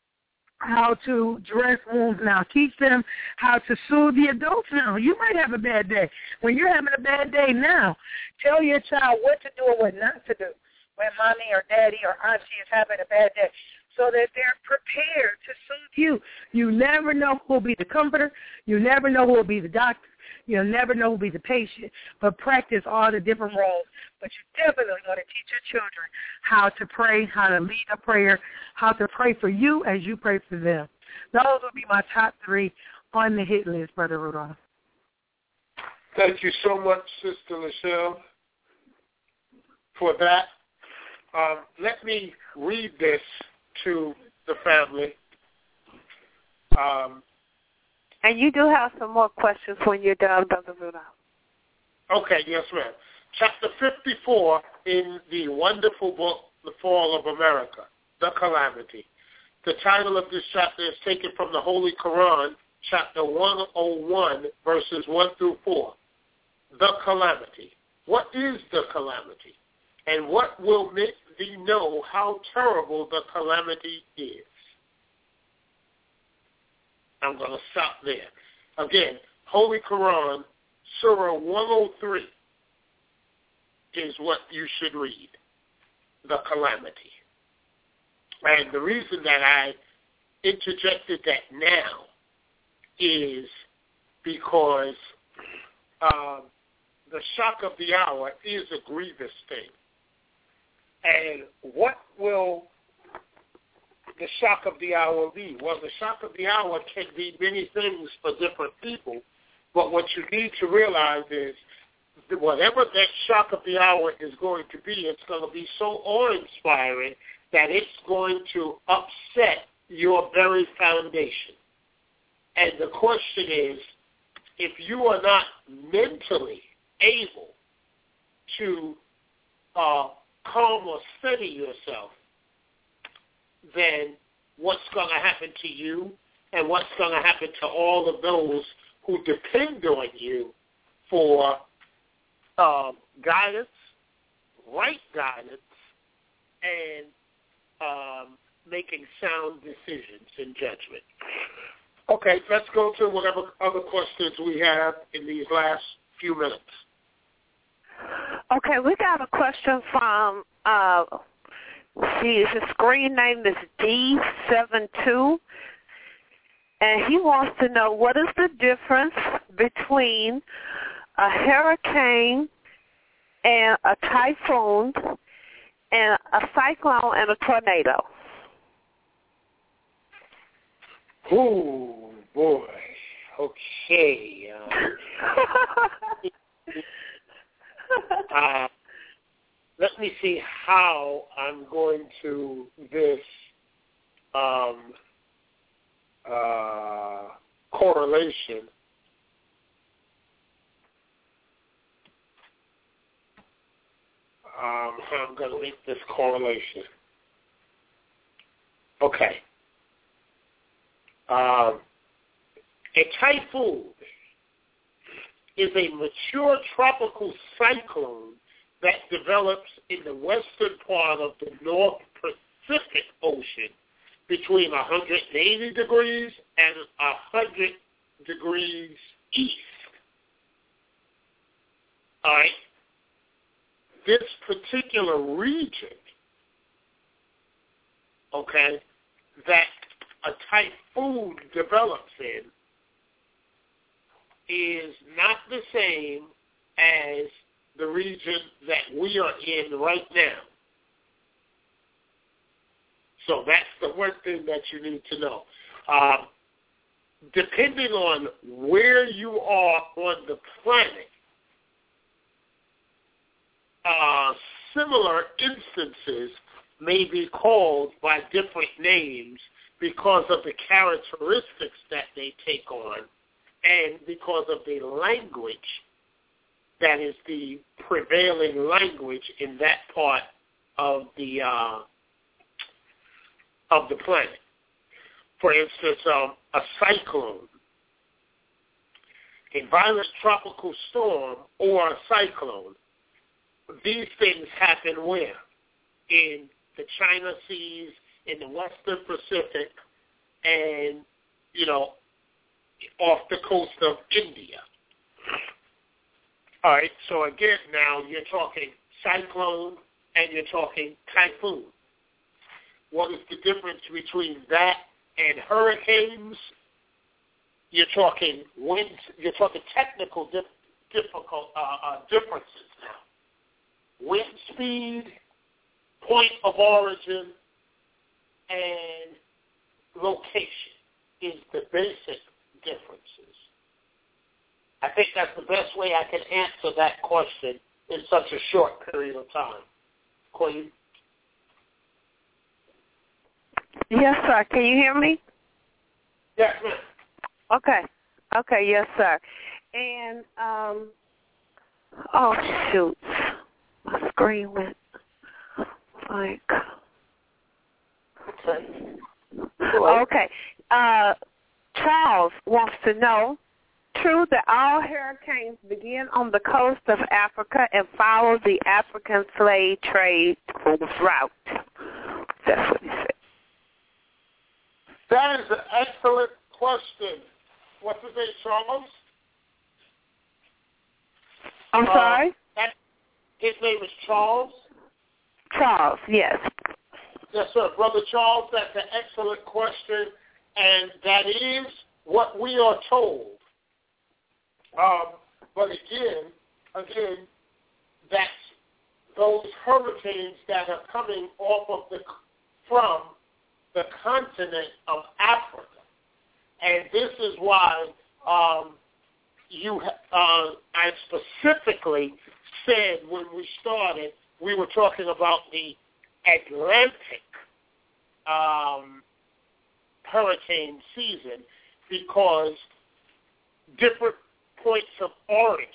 how to dress wounds now. Teach them how to soothe the adults now. You might have a bad day. When you're having a bad day now, tell your child what to do and what not to do when mommy or daddy or auntie is having a bad day, so that they're prepared to soothe you. You never know who will be the comforter. You never know who will be the doctor. You'll never know who will be the patient, but practice all the different roles. But you definitely want to teach your children how to pray, how to lead a prayer, how to pray for you as you pray for them. Those would be my top three on the hit list, Brother Rudolph. Thank you so much, Sister Michelle, for that. Um, let me read this to the family. Um, And you do have some more questions when you're done, Brother Rudolph. Okay, yes, ma'am. Chapter fifty-four in the wonderful book, The Fall of America, The Calamity. The title of this chapter is taken from the Holy Quran, chapter one oh one, verses one through four. The Calamity. What is the calamity? And what will make thee know how terrible the calamity is? I'm going to stop there. Again, Holy Quran, Surah one oh three is what you should read, the calamity. And the reason that I interjected that now is because uh, the shock of the hour is a grievous thing. And what will the shock of the hour be? Well, the shock of the hour can be many things for different people, but what you need to realize is that whatever that shock of the hour is going to be, it's going to be so awe-inspiring that it's going to upset your very foundation. And the question is, if you are not mentally able to uh, calm or steady yourself, then what's going to happen to you and what's going to happen to all of those who depend on you for uh, guidance, right guidance, and um, making sound decisions and judgment. Okay, let's go to whatever other questions we have in these last few minutes. Okay, we got a question from, uh, see, his screen name is D seven two, and he wants to know what is the difference between a hurricane and a typhoon and a cyclone and a tornado. Oh, boy. Okay. Um, uh, let me see how I'm going to this um, uh, correlation. Um, how I'm going to make this correlation. Okay. Um, a typhoon is a mature tropical cyclone that develops in the western part of the North Pacific Ocean between one hundred eighty degrees and one hundred degrees east. All right. This particular region, okay, that a typhoon develops in is not the same as the region that we are in right now. So that's the one thing that you need to know. Uh, depending on where you are on the planet, uh, similar instances may be called by different names because of the characteristics that they take on and because of the language that is the prevailing language in that part of the uh, of the planet. For instance, um, a cyclone, a violent tropical storm, or a cyclone. These things happen where? In the China Seas, in the Western Pacific, and, you know, off the coast of India. All right, so again, now you're talking cyclone and you're talking typhoon. What is the difference between that and hurricanes? You're talking winds. You're talking technical dif- difficult uh, uh, differences now. Wind speed, point of origin, and location is the basic differences. I think that's the best way I can answer that question in such a short period of time. Queen? Yes, sir. Can you hear me? Yes, ma'am. Okay. Okay, yes, sir. And, um, oh, shoot. My screen went like, okay. Uh, Charles wants to know, true that all hurricanes begin on the coast of Africa and follow the African slave trade route? That's what he said. That is an excellent question. What's his name, Charles? I'm uh, sorry? That, his name is Charles? Charles, yes. Yes, sir. Brother Charles, that's an excellent question, and that is what we are told. Um, but again, again, that's those hurricanes that are coming off of the, from the continent of Africa. And this is why um, you, uh, I specifically said when we started, we were talking about the Atlantic um, hurricane season because different points of origin,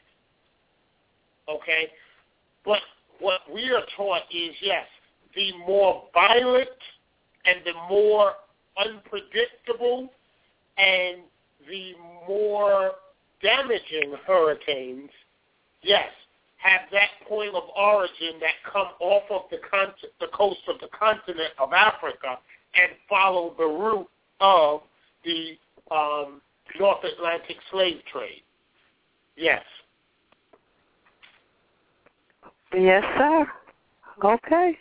okay? But what we are taught is, yes, the more violent and the more unpredictable and the more damaging hurricanes, yes, have that point of origin that come off of the, con- the coast of the continent of Africa and follow the route of the um, North Atlantic slave trade. Yes. Yes, sir. Okay.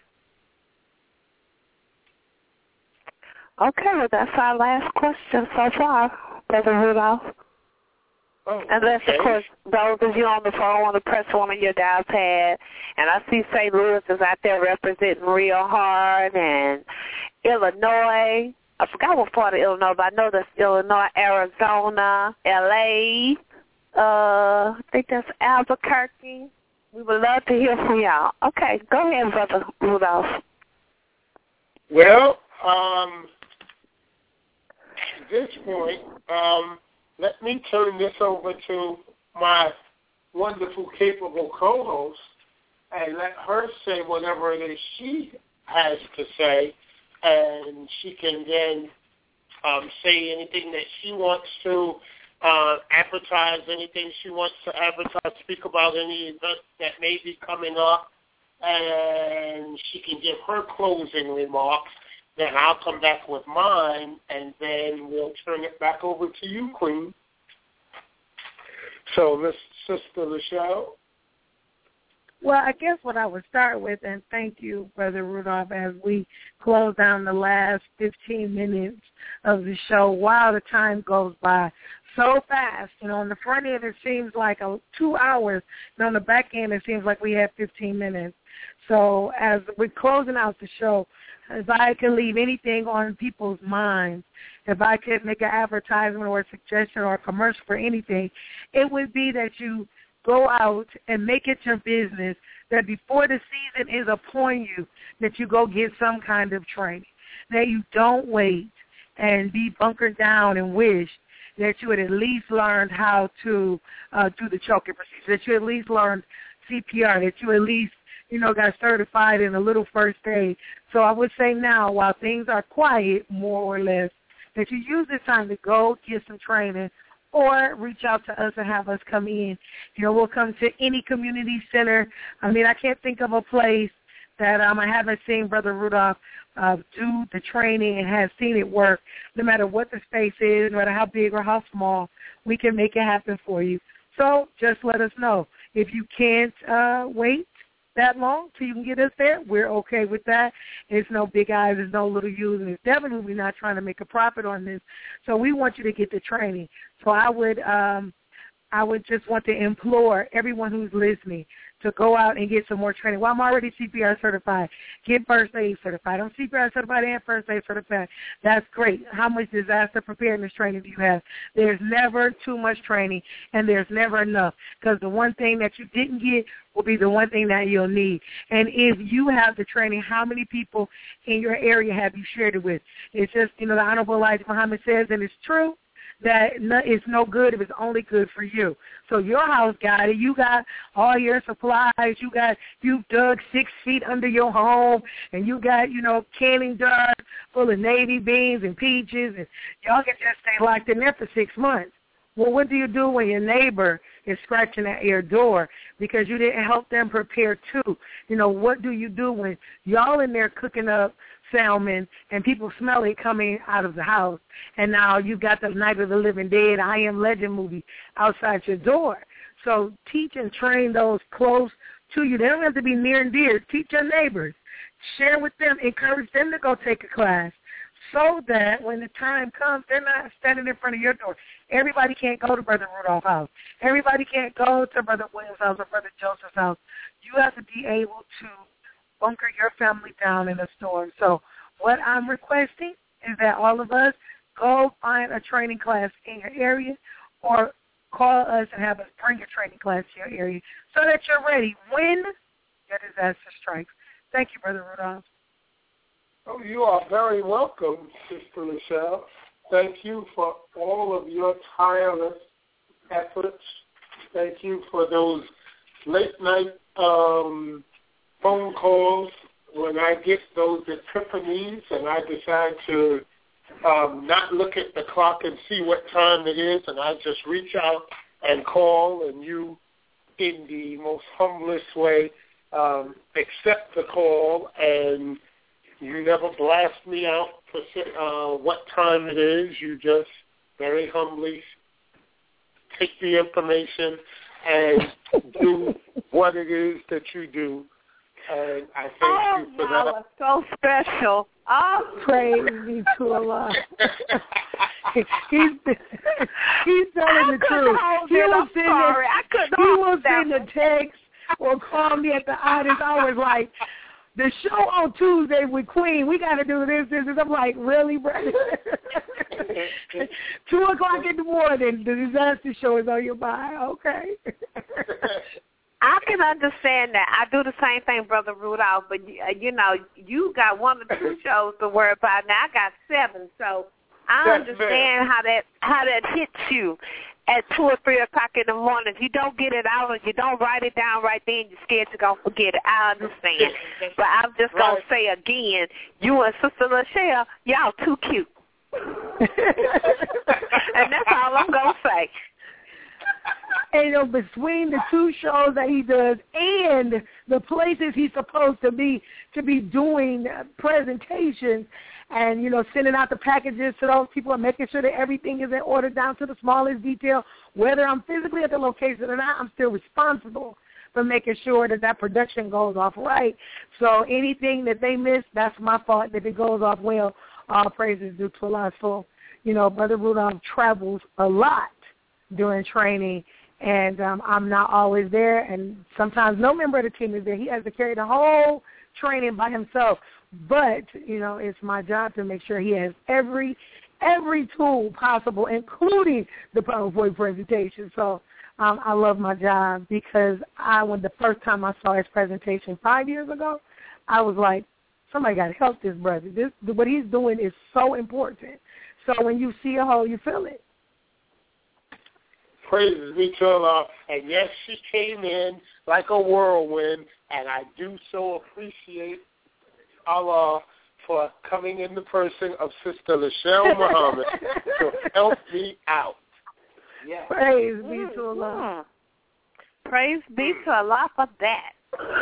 Okay, well, that's our last question so far, Brother Rudolph. Oh, Unless, okay. of course, those of you on the phone want to press one on your dial pad. And I see Saint Louis is out there representing real hard, and Illinois. I forgot what part of Illinois, but I know that's Illinois, Arizona, L A Uh, I think that's Albuquerque. We would love to hear from y'all. Okay, go ahead, Brother Rudolph. Well, um, at this point, um, let me turn this over to my wonderful, capable co-host and let her say whatever it is she has to say, and she can then um, say anything that she wants to uh, advertise, anything she wants to advertise, speak about any event that may be coming up, and she can give her closing remarks. Then I'll come back with mine, and then we'll turn it back over to you, Queen. So, Miss Sister Michelle. Well, I guess what I would start with, and thank you, Brother Rudolph, as we close down the last fifteen minutes of the show. Wow, the time goes by so fast. You know, on the front end it seems like a, two hours, and on the back end it seems like we have fifteen minutes. So as we're closing out the show, if I could leave anything on people's minds, if I could make an advertisement or a suggestion or a commercial for anything, it would be that you go out and make it your business that before the season is upon you, that you go get some kind of training, that you don't wait and be bunkered down and wish that you had at least learned how to uh, do the choking procedure, that you at least learned C P R, that you at least, you know, got certified in a little first aid. So I would say now, while things are quiet, more or less, that you use this time to go get some training or reach out to us and have us come in. You know, we'll come to any community center. I mean, I can't think of a place that um, I haven't seen Brother Rudolph uh, do the training and has seen it work. No matter what the space is, no matter how big or how small, we can make it happen for you. So just let us know. If you can't uh, wait that long till you can get us there, we're okay with that. It's no big eyes, it's no little U's, and it's definitely not trying to make a profit on this. So we want you to get the training. So I would um, I would just want to implore everyone who's listening to go out and get some more training. Well, I'm already C P R certified. Get first aid certified. I'm C P R certified and first aid certified. That's great. How much disaster preparedness training do you have? There's never too much training, and there's never enough, because the one thing that you didn't get will be the one thing that you'll need. And if you have the training, how many people in your area have you shared it with? It's just, you know, the Honorable Elijah Muhammad says, and it's true, that no, it's no good if it's only good for you. So your house got it. You got all your supplies. You got you dug six feet under your home, and you got you know canning jars full of navy beans and peaches, and y'all can just stay locked in there for six months. Well, what do you do when your neighbor is scratching at your door because you didn't help them prepare too? You know, what do you do when y'all in there cooking up salmon and people smell it coming out of the house, and now you got the Night of the Living Dead, I Am Legend movie outside your door? So teach and train those close to you. They don't have to be near and dear. Teach your neighbors. Share with them. Encourage them to go take a class so that when the time comes, they're not standing in front of your door. Everybody can't go to Brother Rudolph's house. Everybody can't go to Brother Williams' house or Brother Joseph's house. You have to be able to bunker your family down in a storm. So what I'm requesting is that all of us go find a training class in your area or call us and have us bring your training class to your area so that you're ready when your disaster strikes. Thank you, Brother Rudolph. Oh, you are very welcome, Sister Michelle. Thank you for all of your tireless efforts. Thank you for those late-night um, phone calls when I get those epiphanies and I decide to um, not look at the clock and see what time it is, and I just reach out and call, and you, in the most humblest way, um, accept the call, and you never blast me out for uh, what time it is. You just very humbly take the information and do what it is that you do. And I thank oh, you for y'all that. Are so special. Oh, praise be to Allah. he's he's telling the truth. He will send sorry. I couldn't he will hold send that a text or call me at the oddest hours like, the show on Tuesday with Queen, we got to do this, this, this. I'm like, really, brother? Two o'clock in the morning, the disaster show is on your mind. Okay. I can understand that. I do the same thing, Brother Rudolph, but, you know, you got one or two shows to worry about. Now I got seven, so I That's understand how that how that hits you at two or three o'clock in the morning. If you don't get it out or you don't write it down right then, you're scared you're going to forget it. I understand. But I'm just going to say again, you and Sister Lachelle, y'all too cute. And that's all I'm going to say. And you know, between the two shows that he does and the places he's supposed to be to be doing presentations and, you know, sending out the packages to those people and making sure that everything is in order down to the smallest detail, whether I'm physically at the location or not, I'm still responsible for making sure that that production goes off right. So anything that they miss, that's my fault. If it goes off well, all praises due to Allah. So, you know, Brother Rudolph travels a lot during training, and um, I'm not always there, and sometimes no member of the team is there. He has to carry the whole training by himself. But, you know, it's my job to make sure he has every every tool possible, including the PowerPoint presentation. So um, I love my job because I, when the first time I saw his presentation five years ago, I was like, somebody got to help this brother. This what he's doing is so important. So when you see a hole, you feel it. Praise be to Allah. And yes, she came in like a whirlwind, and I do so appreciate Allah for coming in the person of Sister Lachelle Muhammad to help me out. Yes. Praise be to Allah. Mm-hmm. Praise be to Allah for that.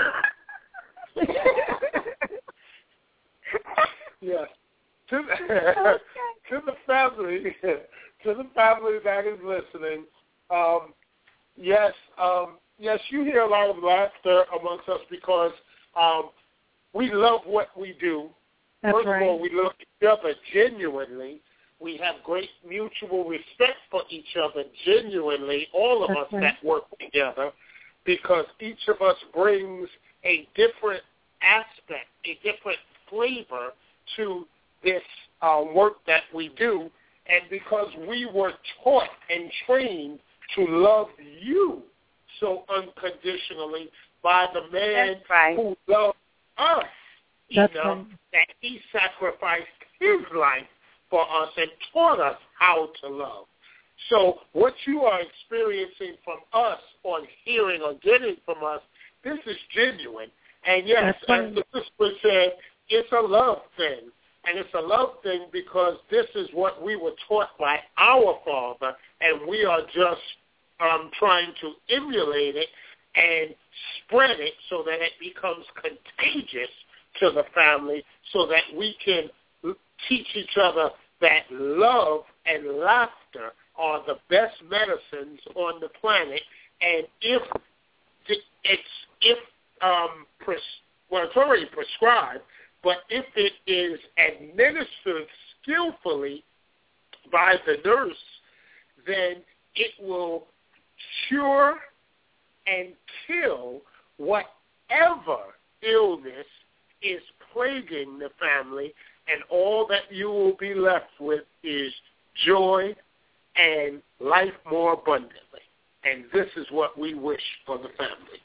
Yes. To the, okay. to the family, to the family that is listening, um, yes, um, yes, you hear a lot of laughter amongst us because um, we love what we do. That's First right. of all, we love each other genuinely. We have great mutual respect for each other genuinely, all of That's us right. that work together, because each of us brings a different aspect, a different flavor to this uh, work that we do, and because we were taught and trained to love you so unconditionally by the man right. who loved us That's enough right. that he sacrificed his life for us and taught us how to love. So what you are experiencing from us on hearing or getting from us, this is genuine. And yes, as the sister said, it's a love thing. And it's a love thing because this is what we were taught by our father, and we are just um, trying to emulate it and spread it so that it becomes contagious to the family so that we can teach each other that love and laughter are the best medicines on the planet. And if it's, if, um, pres- well, it's already prescribed, but if it is administered skillfully by the nurse, then it will cure and kill whatever illness is plaguing the family, and all that you will be left with is joy and life more abundantly. And this is what we wish for the family.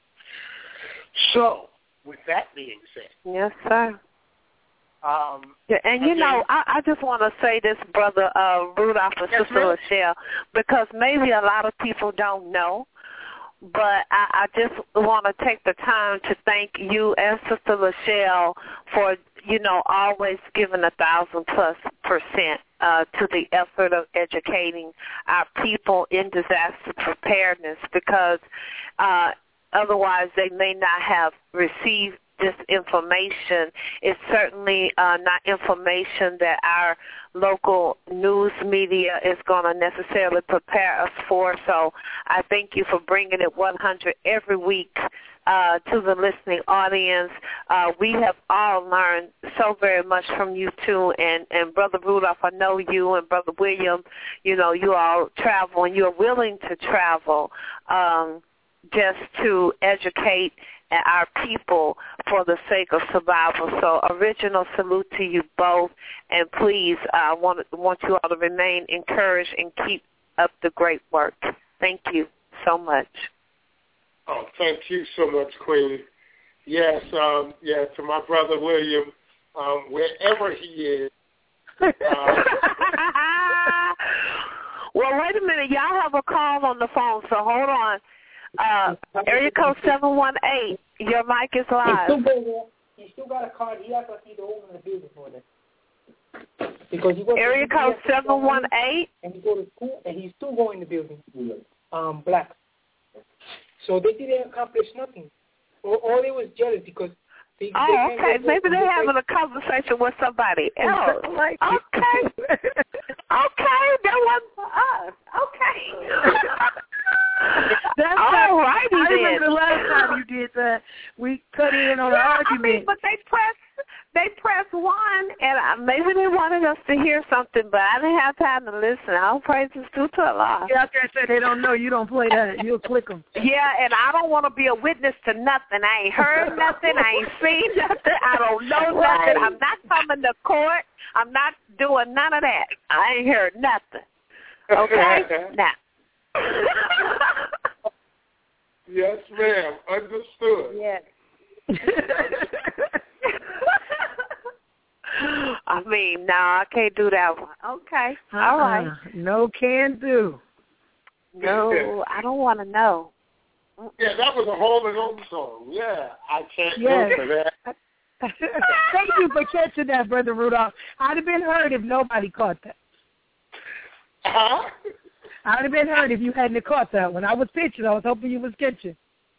So, with that being said. Yes, sir. Um, yeah, and, you again, know, I, I just want to say this, Brother uh, Rudolph and yes, Sister ma'am. Lachelle, because maybe a lot of people don't know, but I, I just want to take the time to thank you and Sister Lachelle for, you know, always giving a thousand plus percent uh, to the effort of educating our people in disaster preparedness, because uh, otherwise they may not have received this information. It's certainly uh, not information that our local news media is going to necessarily prepare us for. So I thank you for bringing it one hundred every week uh, to the listening audience. Uh, we have all learned so very much from you too. And, and Brother Rudolph, I know you, and Brother William, you know, you all travel and you're willing to travel um, just to educate our people for the sake of survival. So original salute to you both, and please, I uh, want, want you all to remain encouraged and keep up the great work. Thank you so much. Oh, thank you so much, Queen. Yes, um, yeah, to my brother William, um, wherever he is. Uh, well, wait a minute. Y'all have a call on the phone, so hold on. Uh, area code seven one eight. Your mic is live. He's still, he still got a card. He acts like he's the owner of the building for that. Because he was area code seven one eight. And he go to school, and he's still going to the building. Um, black. So they didn't accomplish nothing. All, all they was jealous because. They, oh, they okay. Maybe they're having a conversation with somebody else. Like okay. Okay, that wasn't for us. Okay. That's all righty then. I remember the last time you did that. We cut in on yeah, an argument. I mean, but they pressed, they pressed one, and I, maybe they wanted us to hear something, but I didn't have time to listen. All praises due to Allah. Yeah, I can't say they don't know. You don't play that. You'll click them. Yeah, and I don't want to be a witness to nothing. I ain't heard nothing. I ain't seen nothing. I don't know right. nothing. I'm not coming to court. I'm not doing none of that. I ain't heard nothing. Okay? Now. Yes, ma'am. Understood. Yes. I mean, no, I can't do that one. Okay. Uh-uh. All right. No can do. No, I don't want to know. Yeah, that was a Home and Home song. Yeah, I can't yes. go for that. Thank you for catching that, Brother Rudolph. I'd have been hurt if nobody caught that. Huh? I'd have been hurt if you hadn't caught that one. I was pitching. I was hoping you was catching.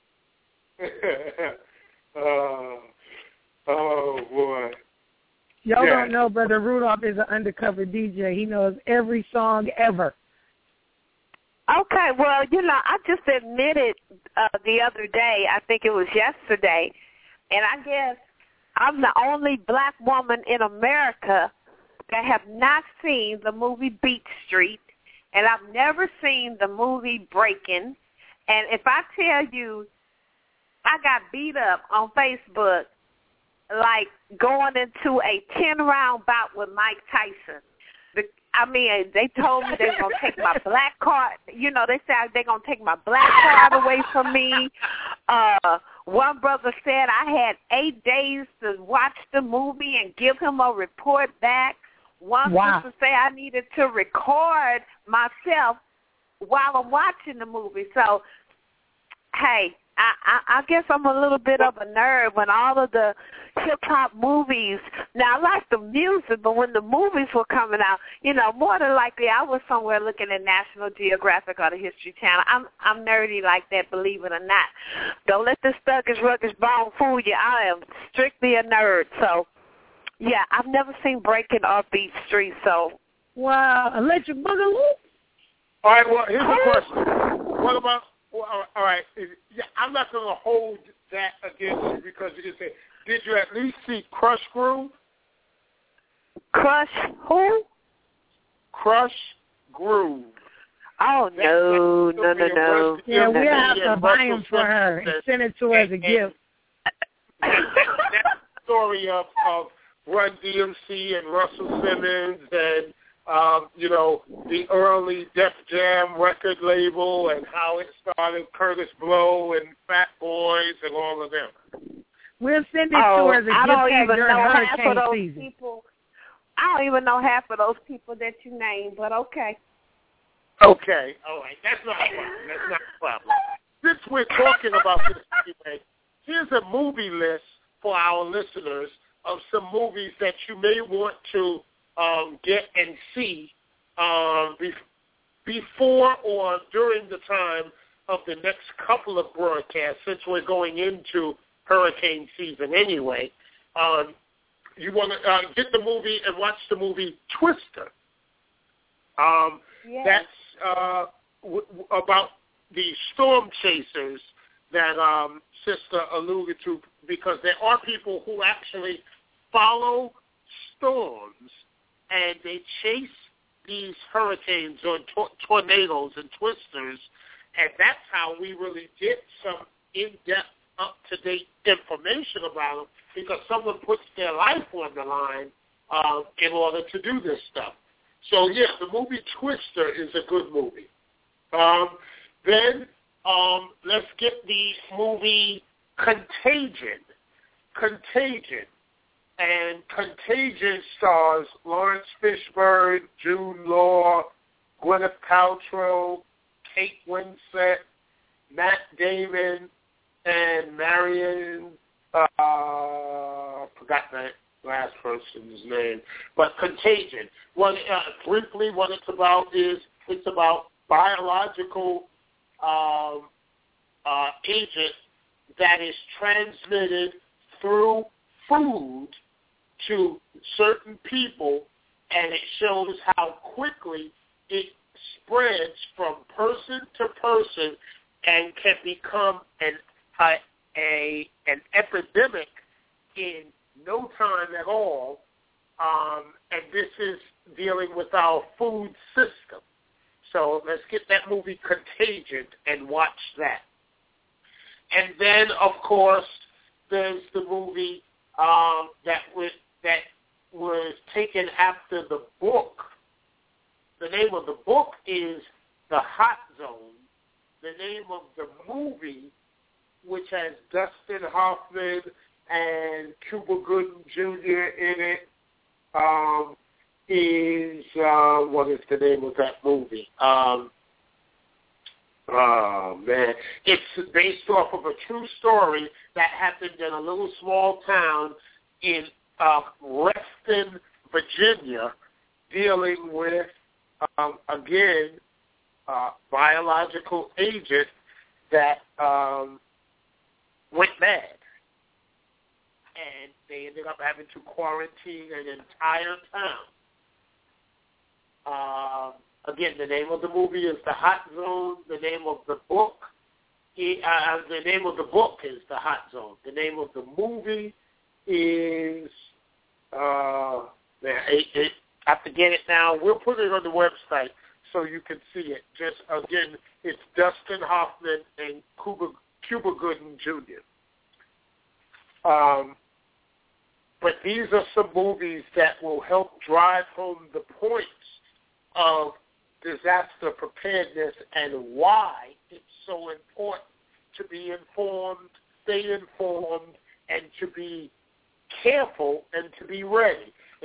oh, oh, boy. Y'all yeah. don't know Brother Rudolph is an undercover D J. He knows every song ever. Okay, well, you know, I just admitted uh, the other day, I think it was yesterday, and I guess I'm the only black woman in America that have not seen the movie Beat Street, and I've never seen the movie Breaking. And if I tell you I got beat up on Facebook like going into a ten-round bout with Mike Tyson. I mean, they told me they were going to take my black card. You know, they said they're going to take my black card away from me. Uh, one brother said I had eight days to watch the movie and give him a report back. One wow. sister say I needed to record myself while I'm watching the movie. So, hey, I, I, I guess I'm a little bit of a nerd when all of the hip-hop movies, now I like the music, but when the movies were coming out, you know, more than likely I was somewhere looking at National Geographic or the History Channel. I'm I'm nerdy like that, believe it or not. Don't let this thuggish, ruggish bone fool you. I am strictly a nerd. So, yeah, I've never seen Breaking or Beat Street, so. Wow, Electric Boogaloo? All right, well, here's the question. What about, well, all right, yeah, I'm not going to hold that against you because you just said, did you at least see Crush Groove? Crush who? Crush Groove. Oh, no, no, no, no. Yeah, we have to buy him for her and send it to her as a gift. That, that story of, of Run D M C and Russell Simmons and, um, you know, the early Def Jam record label and how it started, Curtis Blow and Fat Boys and all of them. We'll send it oh, to her as a I gift don't pack even during know half hurricane of those season. people. I don't even know half of those people that you named, but okay. Okay, all right. That's not a problem. That's not a problem. Since we're talking about this anyway, here's a movie list for our listeners of some movies that you may want to um, get and see um, be- before or during the time of the next couple of broadcasts, since we're going into hurricane season anyway. Um, you want to uh, get the movie and watch the movie Twister. Um, yes. That's uh, w- w- about the storm chasers that um, Sister alluded to, because there are people who actually follow storms and they chase these hurricanes or tor- tornadoes and twisters, and that's how we really get some in-depth, up-to-date information about them, because someone puts their life on the line uh, in order to do this stuff. So, yeah, the movie Twister is a good movie. Um, then um, let's get the movie Contagion. Contagion. And Contagion stars Lawrence Fishburne, Jude Law, Gwyneth Paltrow, Kate Winslet, Matt Damon, and Marion, uh, forgot that last person's name, but Contagion. What, uh, briefly, what it's about is it's about biological um, uh, agent that is transmitted through food to certain people, and it shows how quickly it spreads from person to person and can become an a, a an epidemic in no time at all. Um, and this is dealing with our food system. So let's get that movie Contagion and watch that. And then, of course, there's the movie um, that was that was taken after the book. The name of the book is The Hot Zone. The name of the movie, which has Dustin Hoffman and Cuba Gooding Junior in it, um, is, uh, what is the name of that movie? Um, oh, man. It's based off of a true story that happened in a little small town in uh, Reston, Virginia, dealing with, um, again, uh, biological agent that um, went bad. And they ended up having to quarantine an entire town. Uh, again, the name of the movie is The Hot Zone. The name of the book, uh, the name of the book is The Hot Zone. The name of the movie is, uh, man, it, it, I forget it now. We'll put it on the website so you can see it. Just, again, it's Dustin Hoffman and Cuba, Cuba Gooding Junior Um, but these are some movies that will help drive home the points of disaster preparedness and why it's so important to be informed, stay informed, and to be careful and to be ready.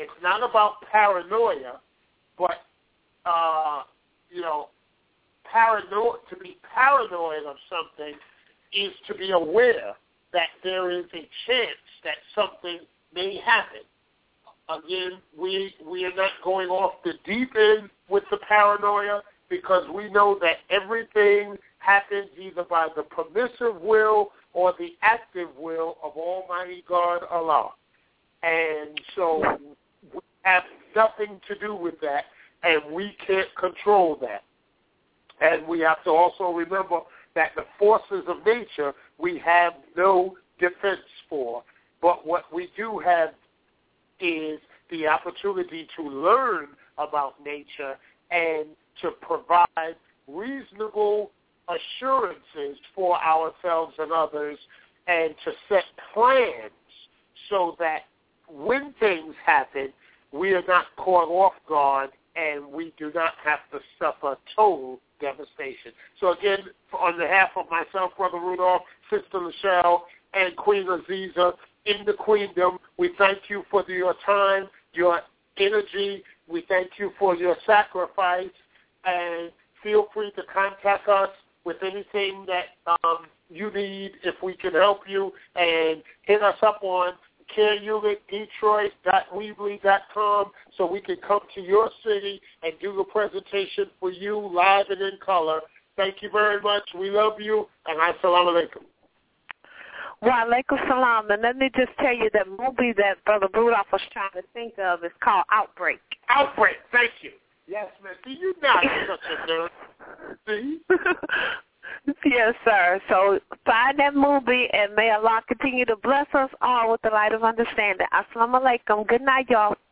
It's not about paranoia, but, uh, you know, paranoid, to be paranoid of something is to be aware that there is a chance that something may happen. Again, we we are not going off the deep end with the paranoia because we know that everything happens either by the permissive will or the active will of Almighty God Allah. And so we have nothing to do with that, and we can't control that. And we have to also remember that the forces of nature we have no defense for. But what we do have is the opportunity to learn about nature and to provide reasonable assurances for ourselves and others and to set plans so that when things happen, we are not caught off guard and we do not have to suffer total devastation. So again, on behalf of myself, Brother Rudolph, Sister Michelle, and Queen Aziza in the Queendom, we thank you for your time, your energy. We thank you for your sacrifice, and feel free to contact us with anything that um, you need if we can help you, and hit us up on care unit detroit dot weebly dot com so we can come to your city and do the presentation for you live and in color. Thank you very much. We love you, and assalamu alaikum. Wa alaikum salam. And let me just tell you that movie that Brother Rudolph was trying to think of is called Outbreak. Outbreak. Thank you. Yes, man. See, you not such a nerd. See? Yes, sir. So find that movie, and may Allah continue to bless us all with the light of understanding. Assalamu alaikum. Good night, y'all.